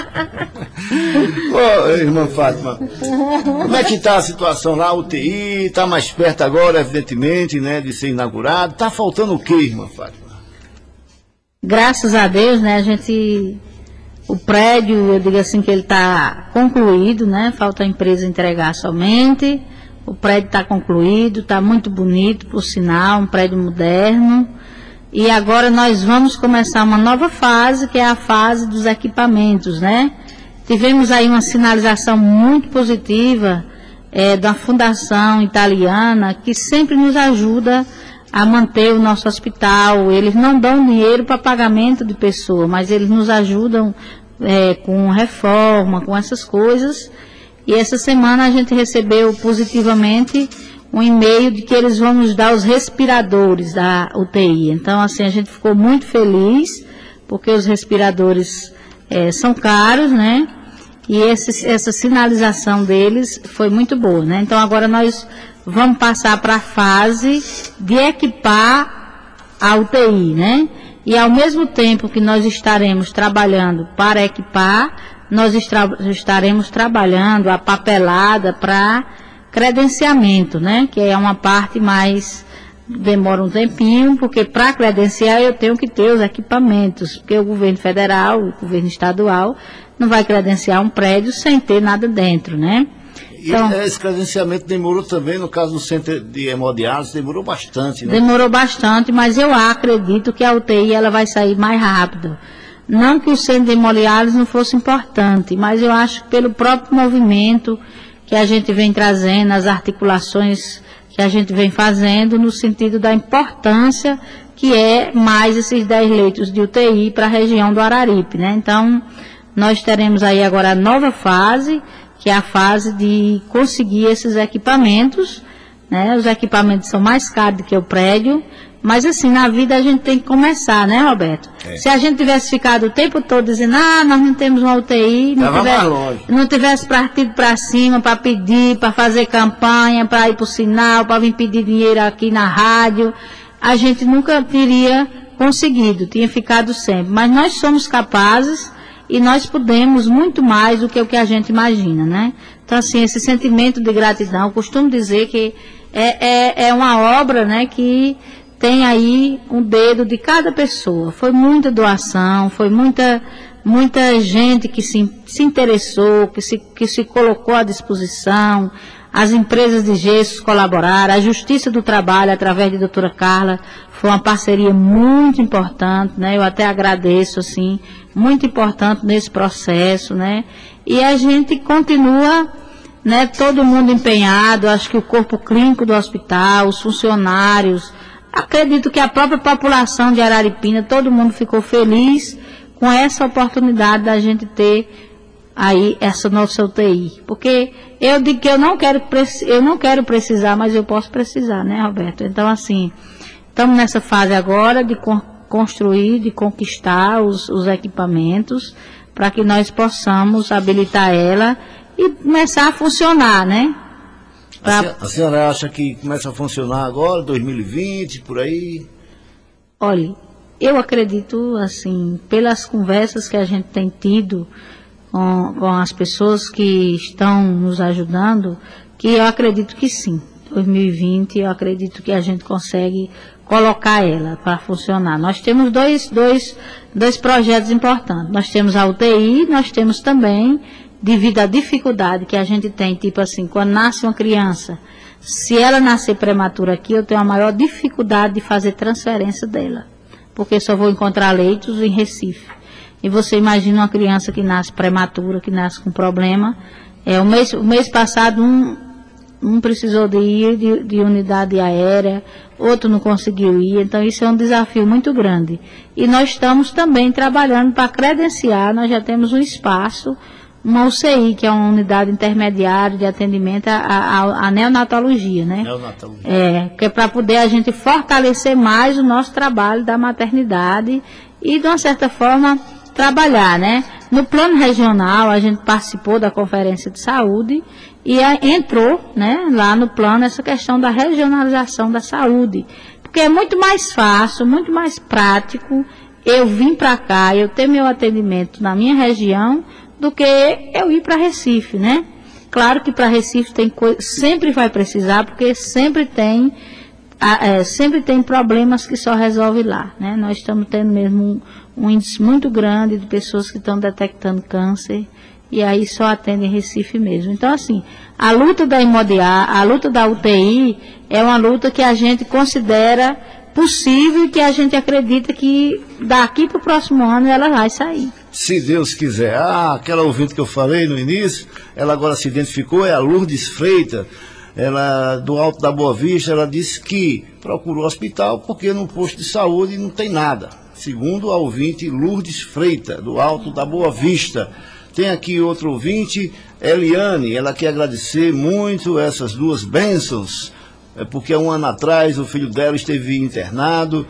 Ô, irmã Fátima, como é que está a situação lá? A U T I está mais perto agora, evidentemente, né, de ser inaugurado. Está faltando o quê, irmã Fátima? Graças a Deus, né, a gente, o prédio, eu digo assim que ele está concluído, né, falta a empresa entregar somente, O prédio está concluído, está muito bonito, por sinal, um prédio moderno. E agora nós vamos começar uma nova fase, que é a fase dos equipamentos, né? Tivemos aí uma sinalização muito positiva é, da Fundação Italiana, que sempre nos ajuda a manter o nosso hospital. Eles não dão dinheiro para pagamento de pessoa, mas eles nos ajudam é, com reforma, com essas coisas. E essa semana a gente recebeu positivamente um e-mail de que eles vão nos dar os respiradores da U T I. Então, assim, a gente ficou muito feliz, porque os respiradores é, são caros, né? E esse, essa sinalização deles foi muito boa, né? Então, agora nós vamos passar para a fase de equipar a U T I, né? E ao mesmo tempo que nós estaremos trabalhando para equipar, nós estra- estaremos trabalhando a papelada para credenciamento, né? Que é uma parte mais, demora um tempinho, porque para credenciar eu tenho que ter os equipamentos, porque o governo federal, o governo estadual, não vai credenciar um prédio sem ter nada dentro, né? Então, e esse credenciamento demorou também, no caso do centro de hemodiálise, demorou bastante, né? Demorou bastante, mas eu acredito que a U T I ela vai sair mais rápido. Não que o centro de hemodiálise não fosse importante, mas eu acho que pelo próprio movimento que a gente vem trazendo, as articulações que a gente vem fazendo, no sentido da importância que é mais esses dez leitos de U T I para a região do Araripe, né? Então, nós teremos aí agora a nova fase, que é a fase de conseguir esses equipamentos, né? Os equipamentos são mais caros do que o prédio, mas assim, na vida a gente tem que começar, né, Roberto? É. Se a gente tivesse ficado o tempo todo dizendo, ah, nós não temos uma U T I, não tivesse, não tivesse partido para cima para pedir, para fazer campanha, para ir para o sinal, para vir pedir dinheiro aqui na rádio, a gente nunca teria conseguido, tinha ficado sempre. Mas nós somos capazes e nós podemos muito mais do que o que a gente imagina, né? Então, assim, esse sentimento de gratidão, eu costumo dizer que é, é, é uma obra, né, que tem aí um dedo de cada pessoa. Foi muita doação, foi muita, muita gente que se, se interessou, que se, que se colocou à disposição. As empresas de gestos colaboraram, a Justiça do Trabalho, através de doutora Carla, foi uma parceria muito importante, né? Eu até agradeço, assim, muito importante nesse processo, né? E a gente continua, né, todo mundo empenhado, acho que o corpo clínico do hospital, os funcionários, acredito que a própria população de Araripina, todo mundo ficou feliz com essa oportunidade da gente ter aí essa nossa U T I. Porque eu digo que eu não quero, eu não quero precisar, mas eu posso precisar, né, Roberto? Então, assim, estamos nessa fase agora de con- construir, de conquistar os, os equipamentos para que nós possamos habilitar ela e começar a funcionar, né? A senhora, a senhora acha que começa a funcionar agora, dois mil e vinte, por aí? Olha, eu acredito, assim, pelas conversas que a gente tem tido com, com as pessoas que estão nos ajudando, que eu acredito que sim. dois mil e vinte, eu acredito que a gente consegue colocar ela para funcionar. Nós temos dois, dois, dois projetos importantes. Nós temos a U T I, nós temos também, devido à dificuldade que a gente tem, tipo assim, quando nasce uma criança, se ela nascer prematura aqui, eu tenho a maior dificuldade de fazer transferência dela, porque só vou encontrar leitos em Recife. E você imagina uma criança que nasce prematura, que nasce com problema. É, o, mês, o mês passado, um, um precisou de ir de, de unidade aérea, outro não conseguiu ir, então isso é um desafio muito grande. E nós estamos também trabalhando para credenciar, nós já temos um espaço, uma U C I, que é uma unidade intermediária de atendimento à, à, à neonatologia, né? Neonatologia. É, que é para poder a gente fortalecer mais o nosso trabalho da maternidade e, de uma certa forma, trabalhar, né? No plano regional, a gente participou da Conferência de Saúde e a, entrou, né, lá no plano essa questão da regionalização da saúde, porque é muito mais fácil, muito mais prático eu vim para cá, eu ter meu atendimento na minha região, do que eu ir para Recife, né? Claro que para Recife tem coisa, sempre vai precisar, porque sempre tem, é, sempre tem problemas que só resolve lá, né? Nós estamos tendo mesmo um, um índice muito grande de pessoas que estão detectando câncer e aí só atende em Recife mesmo. Então, assim, a luta da hemodiálise, a luta da U T I é uma luta que a gente considera possível e que a gente acredita que daqui para o próximo ano ela vai sair. Se Deus quiser. Ah, aquela ouvinte que eu falei no início, ela agora se identificou, é a Lourdes Freitas, ela, do Alto da Boa Vista, ela disse que procurou o hospital porque no posto de saúde não tem nada. Segundo a ouvinte Lourdes Freitas, do Alto da Boa Vista. Tem aqui outro ouvinte, Eliane, ela quer agradecer muito essas duas bênçãos, é porque há um ano atrás o filho dela esteve internado,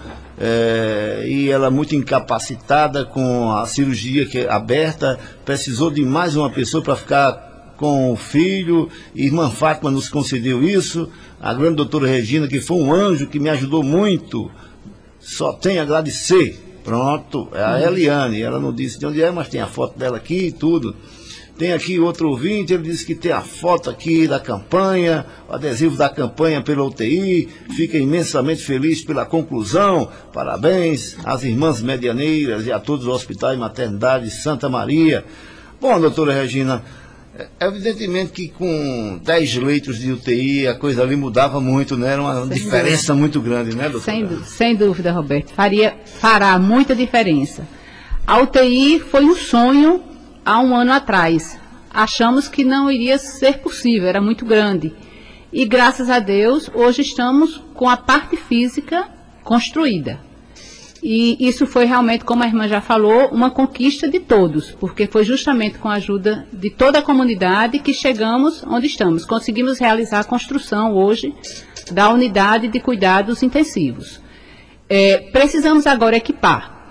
é, e ela muito incapacitada com a cirurgia que é aberta, precisou de mais uma pessoa para ficar com o filho, e irmã Fátima nos concedeu isso, a grande doutora Regina, que foi um anjo que me ajudou muito, só tem a agradecer. Pronto, é a Eliane, ela não disse de onde é, mas tem a foto dela aqui e tudo. Tem aqui outro ouvinte, ele disse que tem a foto aqui da campanha, o adesivo da campanha pela U T I, fica imensamente feliz pela conclusão, parabéns às irmãs medianeiras e a todos os hospitais e maternidades Santa Maria. Bom, doutora Regina, evidentemente que com dez leitos de U T I a coisa ali mudava muito, né? Era uma sem diferença dúvida. Muito grande, né, doutora? Sem, sem dúvida, Roberto. Faria, fará muita diferença. A U T I foi um sonho há um ano atrás. Achamos que não iria ser possível, era muito grande. E graças a Deus, hoje estamos com a parte física construída. E isso foi realmente, como a irmã já falou, uma conquista de todos, porque foi justamente com a ajuda de toda a comunidade que chegamos onde estamos. Conseguimos realizar a construção hoje da unidade de cuidados intensivos. É, precisamos agora equipar.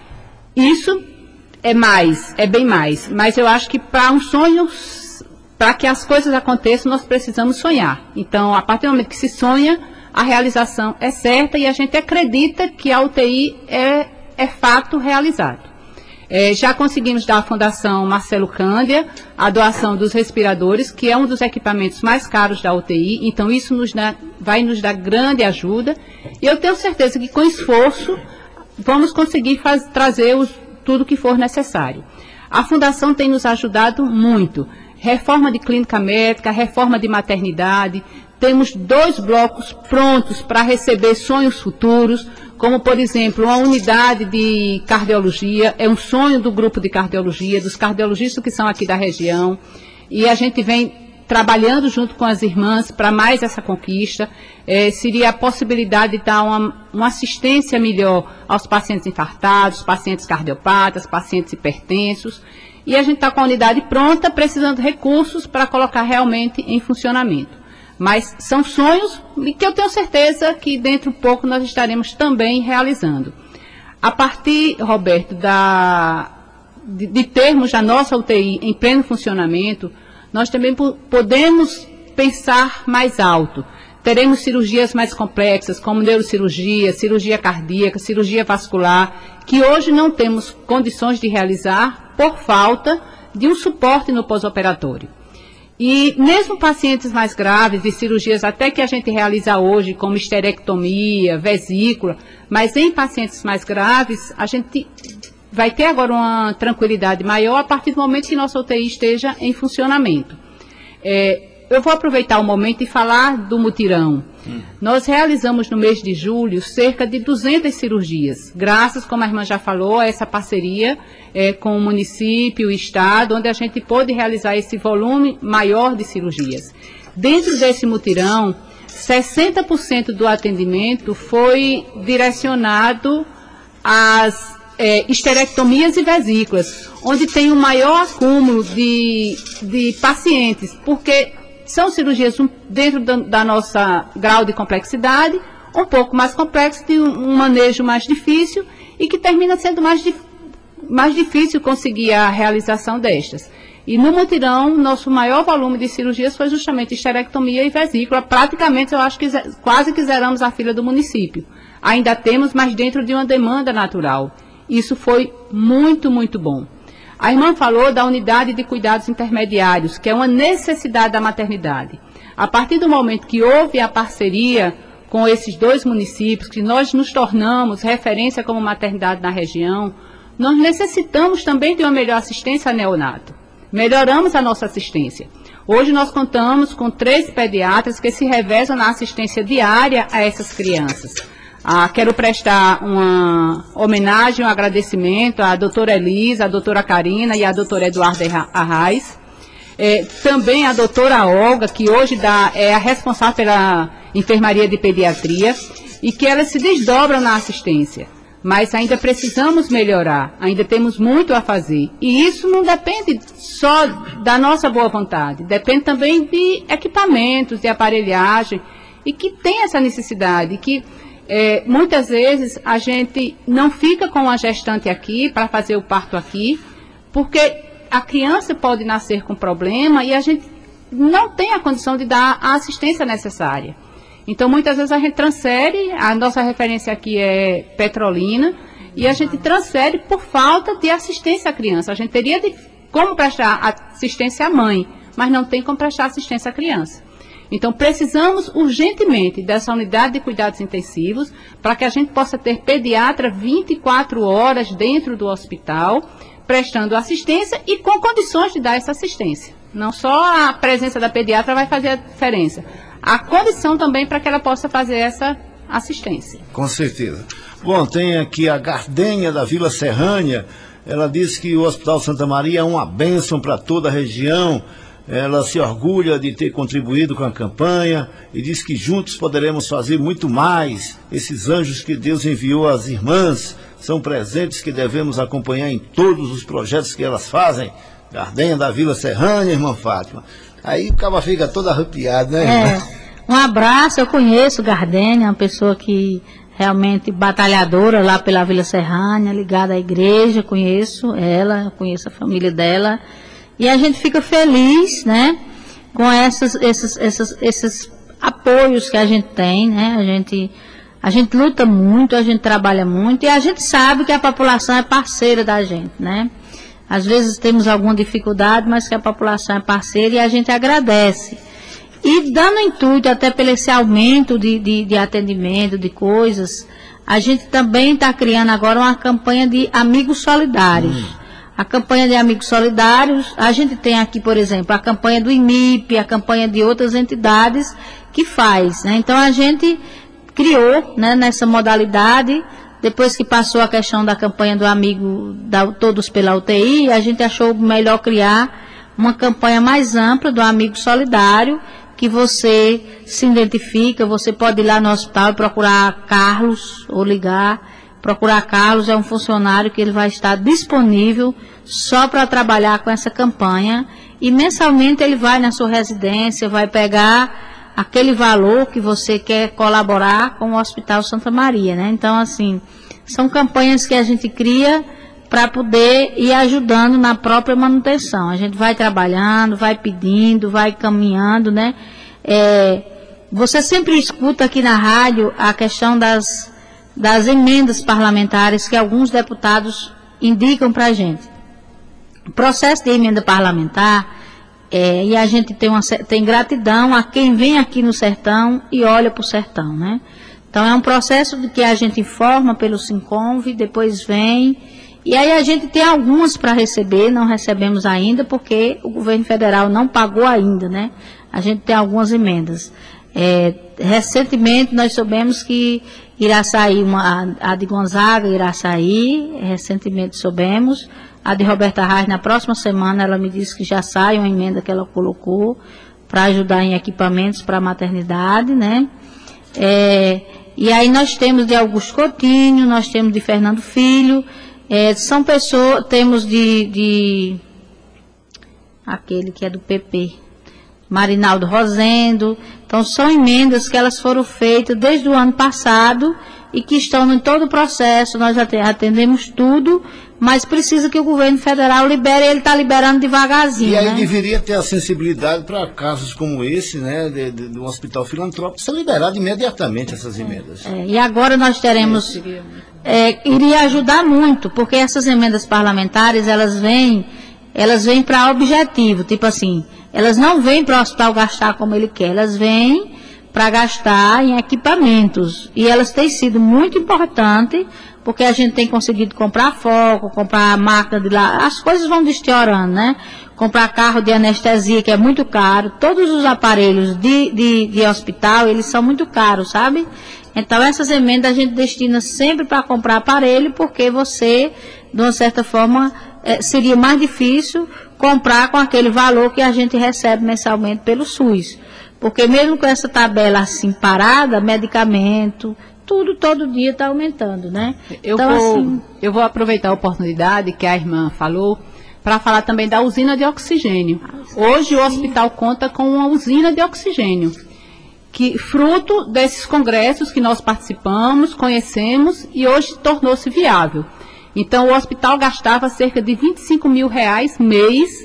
Isso é mais, é bem mais, mas eu acho que para um sonho, para que as coisas aconteçam, nós precisamos sonhar. Então, a partir do momento que se sonha, a realização é certa e a gente acredita que a U T I é, é fato realizado. É, já conseguimos dar à Fundação Marcelo Cândia a doação dos respiradores, que é um dos equipamentos mais caros da U T I, então isso nos dá, vai nos dar grande ajuda. E eu tenho certeza que com esforço vamos conseguir faz, trazer os, tudo que for necessário. A Fundação tem nos ajudado muito. Reforma de clínica médica, reforma de maternidade. Temos dois blocos prontos para receber sonhos futuros, como, por exemplo, uma unidade de cardiologia. É um sonho do grupo de cardiologia, dos cardiologistas que são aqui da região. E a gente vem trabalhando junto com as irmãs para mais essa conquista. É, seria a possibilidade de dar uma, uma assistência melhor aos pacientes infartados, pacientes cardiopatas, pacientes hipertensos. E a gente está com a unidade pronta, precisando de recursos para colocar realmente em funcionamento. Mas são sonhos que eu tenho certeza que dentro de pouco nós estaremos também realizando. A partir, Roberto, da, de, de termos a nossa U T I em pleno funcionamento, nós também podemos pensar mais alto. Teremos cirurgias mais complexas, como neurocirurgia, cirurgia cardíaca, cirurgia vascular, que hoje não temos condições de realizar por falta de um suporte no pós-operatório. E mesmo pacientes mais graves, de cirurgias até que a gente realiza hoje, como esterectomia, vesícula, mas em pacientes mais graves, a gente vai ter agora uma tranquilidade maior a partir do momento que nossa U T I esteja em funcionamento. É, eu vou aproveitar o momento e falar do mutirão. Hum. Nós realizamos no mês de julho cerca de duzentas cirurgias, graças, como a irmã já falou, a essa parceria é, com o município e o estado, onde a gente pôde realizar esse volume maior de cirurgias. Dentro desse mutirão, sessenta por cento do atendimento foi direcionado às é, esterectomias e vesículas, onde tem o maior acúmulo de, de pacientes, porque são cirurgias dentro da, da nossa grau de complexidade, um pouco mais complexo, de um manejo mais difícil e que termina sendo mais, di, mais difícil conseguir a realização destas. E no mutirão, nosso maior volume de cirurgias foi justamente esterectomia e vesícula. Praticamente, eu acho que quase que zeramos a fila do município. Ainda temos, mas dentro de uma demanda natural. Isso foi muito, muito bom. A irmã falou da unidade de cuidados intermediários, que é uma necessidade da maternidade. A partir do momento que houve a parceria com esses dois municípios, que nós nos tornamos referência como maternidade na região, nós necessitamos também de uma melhor assistência a neonato. melhoramos a nossa assistência. Hoje nós contamos com três pediatras que se revezam na assistência diária a essas crianças. Ah, quero prestar uma homenagem, um agradecimento à doutora Elisa, à doutora Karina e à doutora Eduarda Arraes. É, também a doutora Olga, que hoje dá, é a responsável pela enfermaria de pediatria, e que elas se desdobram na assistência. Mas ainda precisamos melhorar, ainda temos muito a fazer. E isso não depende só da nossa boa vontade, depende também de equipamentos, de aparelhagem, e que tem essa necessidade, que é, muitas vezes a gente não fica com a gestante aqui, para fazer o parto aqui, porque a criança pode nascer com problema e a gente não tem a condição de dar a assistência necessária. Então, muitas vezes a gente transfere, a nossa referência aqui é Petrolina, e a gente transfere por falta de assistência à criança. A gente teria de, como prestar assistência à mãe, mas não tem como prestar assistência à criança. Então, precisamos urgentemente dessa unidade de cuidados intensivos para que a gente possa ter pediatra vinte e quatro horas dentro do hospital, prestando assistência e com condições de dar essa assistência. Não só a presença da pediatra vai fazer a diferença, a condição também para que ela possa fazer essa assistência. Com certeza. Bom, tem aqui a Gardênia da Vila Serrânia. Ela disse que o Hospital Santa Maria é uma bênção para toda a região. Ela se orgulha de ter contribuído com a campanha e diz que juntos poderemos fazer muito mais. Esses anjos que Deus enviou às irmãs são presentes que devemos acompanhar em todos os projetos que elas fazem. Gardênia da Vila Serrânia, irmã Fátima. Aí o cara fica todo arrepiado, né, irmã? É, um abraço, eu conheço Gardênia, uma pessoa que realmente batalhadora lá pela Vila Serrânia, ligada à igreja, conheço ela, conheço a família dela. E a gente fica feliz, né, com essas, esses, esses, esses apoios que a gente tem, né, a gente, a gente luta muito, a gente trabalha muito e a gente sabe que a população é parceira da gente, né. Às vezes temos alguma dificuldade, mas que a população é parceira e a gente agradece. E dando intuito até pelo esse aumento de, de, de atendimento, de coisas, a gente também está criando agora uma campanha de amigos solidários. Hum. A campanha de amigos solidários, a gente tem aqui, por exemplo, a campanha do I M I P, a campanha de outras entidades que faz, né? Então a gente criou, né, nessa modalidade, depois que passou a questão da campanha do amigo, da, todos pela U T I, a gente achou melhor criar uma campanha mais ampla do amigo solidário, que você se identifica, você pode ir lá no hospital e procurar Carlos, ou ligar, procurar Carlos, é um funcionário que ele vai estar disponível só para trabalhar com essa campanha, e mensalmente ele vai na sua residência, vai pegar aquele valor que você quer colaborar com o Hospital Santa Maria, né? Então, assim, são campanhas que a gente cria para poder ir ajudando na própria manutenção. A gente vai trabalhando, vai pedindo, vai caminhando, né? É, você sempre escuta aqui na rádio a questão das, das emendas parlamentares que alguns deputados indicam para a gente. O processo de emenda parlamentar, é, e a gente tem, uma, tem gratidão a quem vem aqui no sertão e olha para o sertão, né? Então é um processo de que a gente informa pelo Sinconv, depois vem, e aí a gente tem algumas para receber, não recebemos ainda, porque o governo federal não pagou ainda, né? A gente tem algumas emendas. É, recentemente nós soubemos que irá sair, uma, a de Gonzaga irá sair, recentemente soubemos. A de Roberta Reis, na próxima semana, ela me disse que já sai uma emenda que ela colocou para ajudar em equipamentos para a maternidade, né? É, e aí nós temos de Augusto Coutinho, nós temos de Fernando Filho, é, são pessoas, temos de, de aquele que é do P P, Marinaldo Rosendo. Então são emendas que elas foram feitas desde o ano passado e que estão em todo o processo, nós atendemos tudo, mas precisa que o governo federal libere, ele está liberando devagarzinho. E aí, né? Deveria ter a sensibilidade para casos como esse, né, de, de, de um hospital filantrópico, ser liberado imediatamente essas emendas. É, e agora nós teremos, é, iria ajudar muito, porque essas emendas parlamentares, elas vêm, elas vêm para objetivo, tipo assim, elas não vêm para o hospital gastar como ele quer, elas vêm para gastar em equipamentos. E elas têm sido muito importantes, porque a gente tem conseguido comprar foco, comprar máquina de lá, as coisas vão deteriorando, né? comprar carro de anestesia, que é muito caro. Todos os aparelhos de, de, de hospital, eles são muito caros, sabe? Então, essas emendas a gente destina sempre para comprar aparelho, porque você, de uma certa forma, é, seria mais difícil comprar com aquele valor que a gente recebe mensalmente pelo SUS. Porque mesmo com essa tabela assim parada, medicamento, tudo todo dia está aumentando, né? Eu, então, vou, assim, eu vou aproveitar a oportunidade que a irmã falou para falar também da usina de oxigênio. Hoje o hospital conta com uma usina de oxigênio, que fruto desses congressos que nós participamos, conhecemos e hoje tornou-se viável. Então o hospital gastava cerca de vinte e cinco mil reais mês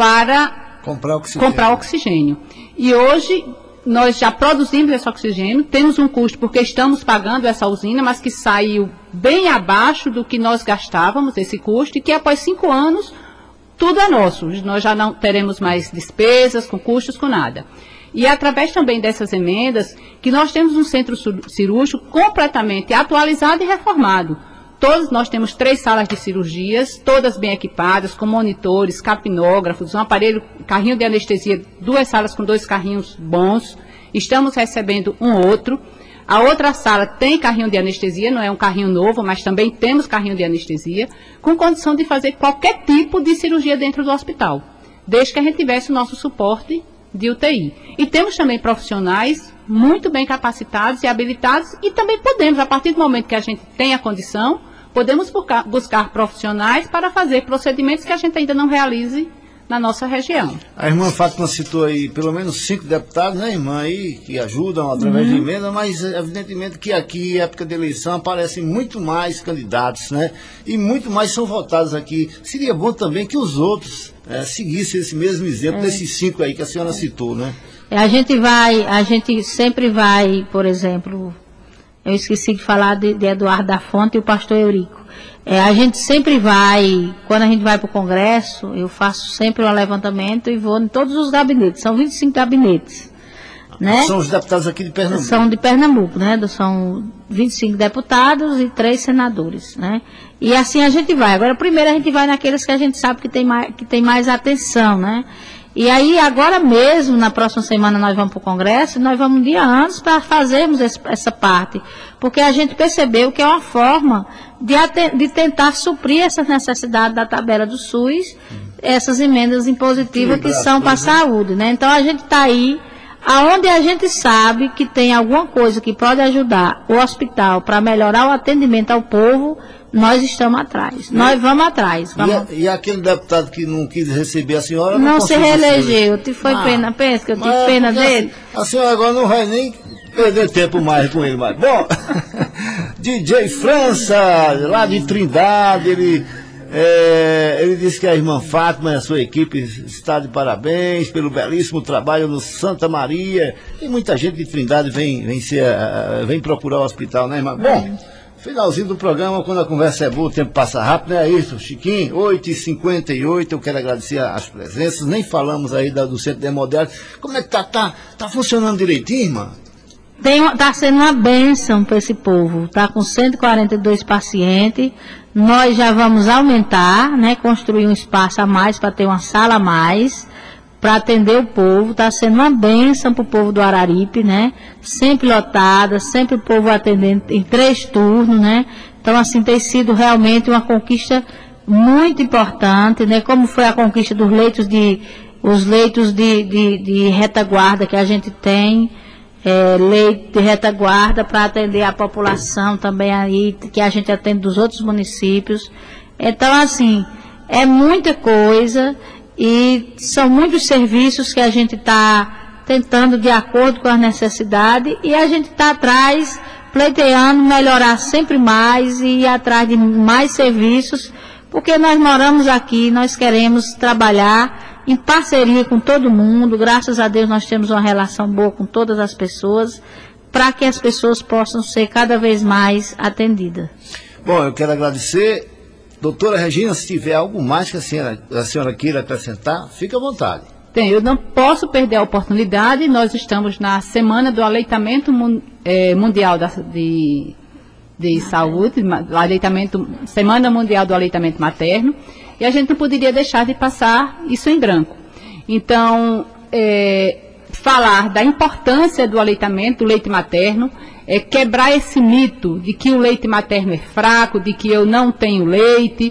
para comprar oxigênio. comprar oxigênio. E hoje nós já produzimos esse oxigênio, temos um custo porque estamos pagando essa usina, mas que saiu bem abaixo do que nós gastávamos, esse custo, e que após cinco anos tudo é nosso. Nós já não teremos mais despesas, com custos, com nada. E através também dessas emendas, que nós temos um centro cirúrgico completamente atualizado e reformado. Todos nós temos três salas de cirurgias, todas bem equipadas, com monitores, capnógrafos, um aparelho, carrinho de anestesia, duas salas com dois carrinhos bons. Estamos recebendo um outro. A outra sala tem carrinho de anestesia, não é um carrinho novo, mas também temos carrinho de anestesia, com condição de fazer qualquer tipo de cirurgia dentro do hospital, desde que a gente tivesse o nosso suporte de U T I. E temos também profissionais muito bem capacitados e habilitados, e também podemos, a partir do momento que a gente tem a condição, podemos buscar, buscar profissionais para fazer procedimentos que a gente ainda não realize na nossa região. A irmã Fátima citou aí pelo menos cinco deputados, né, irmã, aí, que ajudam através uhum. de emenda, mas evidentemente que aqui, época de eleição, aparecem muito mais candidatos, né, e muito mais são votados aqui. Seria bom também que os outros é, seguissem esse mesmo exemplo é. desses cinco aí que a senhora citou, né? A gente vai, a gente sempre vai, por exemplo, eu esqueci de falar de, de Eduardo da Fonte e o pastor Eurico. É, a gente sempre vai, quando a gente vai para o Congresso, eu faço sempre um levantamento e vou em todos os gabinetes, são vinte e cinco gabinetes. Né? São os deputados aqui de Pernambuco. São de Pernambuco, né? São vinte e cinco deputados e três senadores, né? E assim a gente vai. Agora, primeiro a gente vai naqueles que a gente sabe que tem mais, que tem mais atenção, né? E aí, agora mesmo, na próxima semana, nós vamos para o Congresso, e nós vamos um dia antes para fazermos esse, essa parte. Porque a gente percebeu que é uma forma de, de tentar suprir essas necessidades da tabela do SUS, essas emendas impositivas que são para a saúde, né? Então, a gente está aí, aonde a gente sabe que tem alguma coisa que pode ajudar o hospital para melhorar o atendimento ao povo, nós estamos atrás. Nós vamos atrás. Vamos. E, a, e aquele deputado que não quis receber a senhora... Não, não se reelegeu. Te foi ah, pena, pensa que eu tive pena dele. A, a senhora agora não vai nem perder tempo mais com ele. Mas. Bom, D J França, lá de Trindade, ele... É, ele disse que a irmã Fátima e a sua equipe está de parabéns pelo belíssimo trabalho no Santa Maria. E muita gente de Trindade vem, vem, ser, uh, vem procurar o hospital, né, irmã? Bom, finalzinho do programa, quando a conversa é boa, o tempo passa rápido, não é isso, Chiquinho? oito e cinquenta e oito, eu quero agradecer as presenças. Nem falamos aí da, do Centro de Hemodiálise. Como é que tá? Tá, tá funcionando direitinho, irmã? Está sendo uma bênção para esse povo. Está com cento e quarenta e dois pacientes. Nós já vamos aumentar, né, construir um espaço a mais para ter uma sala a mais, para atender o povo. Está sendo uma bênção para o povo do Araripe, né? Sempre lotada, sempre o povo atendendo em três turnos, né? Então, assim, tem sido realmente uma conquista muito importante, né? Como foi a conquista dos leitos de, os leitos de, de, de retaguarda que a gente tem. É, leito de retaguarda para atender a população também aí, que a gente atende dos outros municípios. Então, assim, é muita coisa e são muitos serviços que a gente está tentando de acordo com a necessidade e a gente está atrás, pleiteando melhorar sempre mais e ir atrás de mais serviços, porque nós moramos aqui, nós queremos trabalhar em parceria com todo mundo. Graças a Deus nós temos uma relação boa com todas as pessoas, para que as pessoas possam ser cada vez mais atendidas. Bom, eu quero agradecer. Doutora Regina, se tiver algo mais que a senhora, a senhora queira acrescentar, fique à vontade. Tem, eu não posso perder a oportunidade. Nós estamos na Semana do Aleitamento é, Mundial da, de, de Saúde, aleitamento, Semana Mundial do Aleitamento Materno. e a gente não poderia deixar de passar isso em branco. Então, é, falar da importância do aleitamento, do leite materno, é quebrar esse mito de que o leite materno é fraco, de que eu não tenho leite,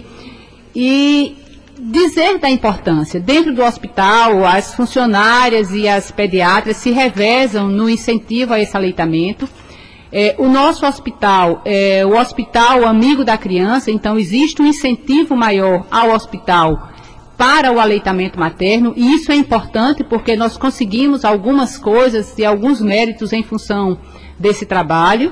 e dizer da importância. Dentro do hospital, as funcionárias e as pediatras se revezam no incentivo a esse aleitamento. É, o nosso hospital é o hospital amigo da criança, então existe um incentivo maior ao hospital para o aleitamento materno, e isso é importante porque nós conseguimos algumas coisas e alguns méritos em função desse trabalho,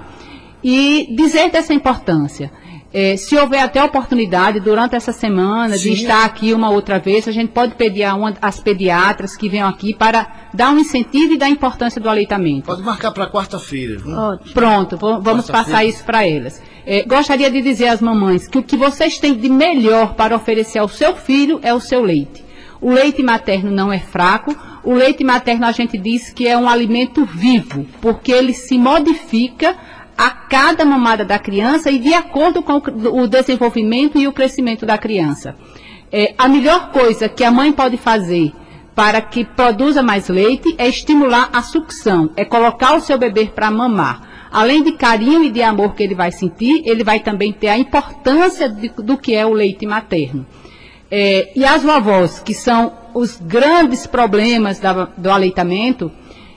e dizer dessa importância. É, se houver até oportunidade durante essa semana Sim. de estar aqui uma outra vez, a gente pode pedir a uma, as pediatras que venham aqui para dar um incentivo e dar importância do aleitamento. Pode marcar para quarta-feira. Hum? Pronto, vamos passar isso para elas. É, gostaria de dizer às mamães que o que vocês têm de melhor para oferecer ao seu filho é o seu leite. O leite materno não é fraco. O leite materno a gente diz que é um alimento vivo, porque ele se modifica a cada mamada da criança e de acordo com o desenvolvimento e o crescimento da criança. É, a melhor coisa que a mãe pode fazer para que produza mais leite é estimular a sucção, é colocar o seu bebê para mamar. Além de carinho e de amor que ele vai sentir, ele vai também ter a importância de, do que é o leite materno. É, e as vovós, que são os grandes problemas da, do aleitamento,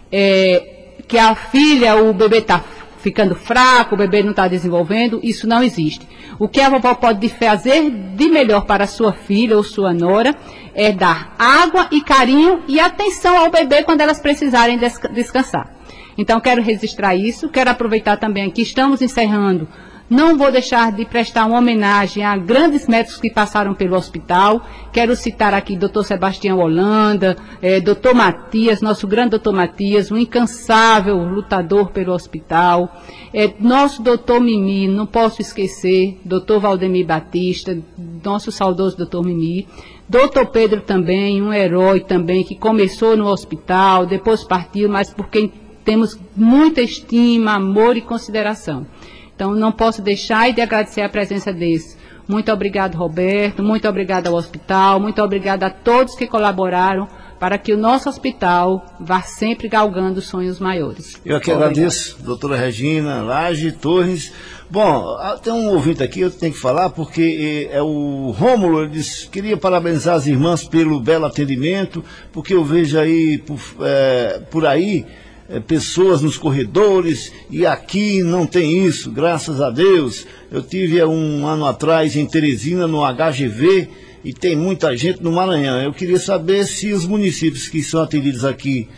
é, que a filha, o bebê está ficando fraco, o bebê não está desenvolvendo, isso não existe. O que a vovó pode fazer de melhor para a sua filha ou sua nora é dar água e carinho e atenção ao bebê quando elas precisarem descansar. Então, quero registrar isso, quero aproveitar também que estamos encerrando. Não vou deixar de prestar uma homenagem a grandes médicos que passaram pelo hospital. Quero citar aqui doutor Sebastião Holanda, eh, doutor Matias, nosso grande doutor Matias, um incansável lutador pelo hospital. Eh, nosso doutor Mimi, não posso esquecer, doutor Valdemir Batista, nosso saudoso doutor Mimi. Doutor Pedro também, um herói também, que começou no hospital, depois partiu, mas por quem temos muita estima, amor e consideração. Então, não posso deixar de agradecer a presença deles. Muito obrigado, Roberto, muito obrigado ao hospital, muito obrigado a todos que colaboraram para que o nosso hospital vá sempre galgando sonhos maiores. Eu aqui obrigado. Agradeço, doutora Regina Lage Torres. Bom, tem um ouvinte aqui, eu tenho que falar, porque é o Rômulo, ele disse, queria parabenizar as irmãs pelo belo atendimento, porque eu vejo aí, por, é, por aí, É, pessoas nos corredores, e aqui não tem isso, graças a Deus. Eu tive um ano atrás em Teresina, no H G V, e tem muita gente no Maranhão. Eu queria saber se os municípios que são atendidos aqui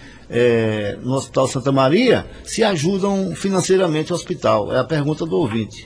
é, no Hospital Santa Maria, se ajudam financeiramente o hospital. É a pergunta do ouvinte.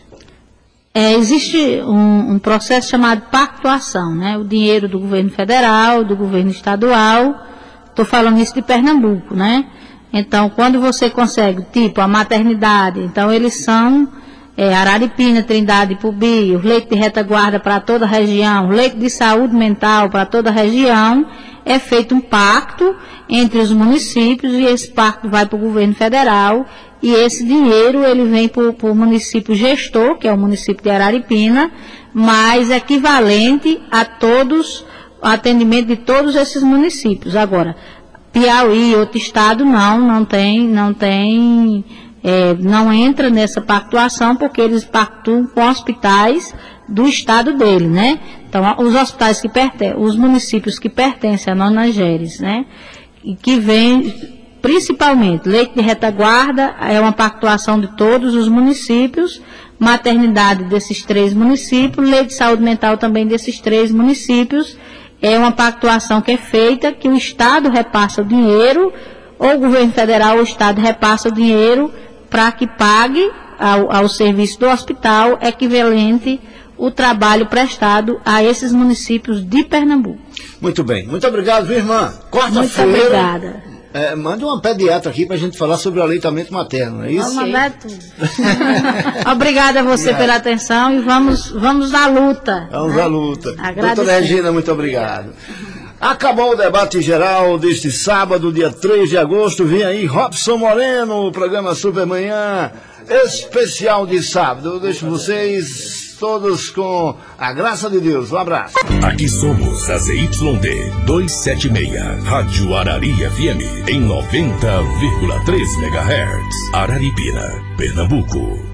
É, existe um, um processo chamado pactuação, né? O dinheiro do governo federal, do governo estadual, estou falando isso de Pernambuco, né? Então, quando você consegue, tipo, a maternidade, então eles são é, Araripina, Trindade, Pubi, o leite de retaguarda para toda a região, o leite de saúde mental para toda a região, é feito um pacto entre os municípios e esse pacto vai para o governo federal e esse dinheiro ele vem para o município gestor, que é o município de Araripina, mas equivalente a todos, o atendimento de todos esses municípios. Agora, Piauí, outro estado, não, não tem, não tem, é, não entra nessa pactuação porque eles pactuam com hospitais do estado dele, né? Então, os hospitais que pertencem, os municípios que pertencem a Nona Geres, né? E que vem, principalmente, leite de retaguarda, é uma pactuação de todos os municípios, maternidade desses três municípios, leite de saúde mental também desses três municípios. É uma pactuação que é feita, que o Estado repassa o dinheiro, ou o governo federal ou o Estado repassa o dinheiro para que pague ao, ao serviço do hospital equivalente o trabalho prestado a esses municípios de Pernambuco. Muito bem. Muito obrigado, minha irmã. Quarta-feira. Muito obrigada. É, manda uma pediatra aqui para a gente falar sobre o aleitamento materno, não é isso? Vamos mandar tudo. Obrigada a você obrigado. Pela atenção e vamos, vamos à luta. Vamos né? à luta. Doutora Regina, muito obrigado. Acabou o debate geral deste sábado, dia três de agosto. Vem aí Robson Moreno, o programa Supermanhã especial de sábado. Eu deixo vocês todos com a graça de Deus. Um abraço. Aqui somos a Z Y D duzentos e setenta e seis, Rádio Arari F M, em noventa vírgula três megahertz. Araripina, Pernambuco.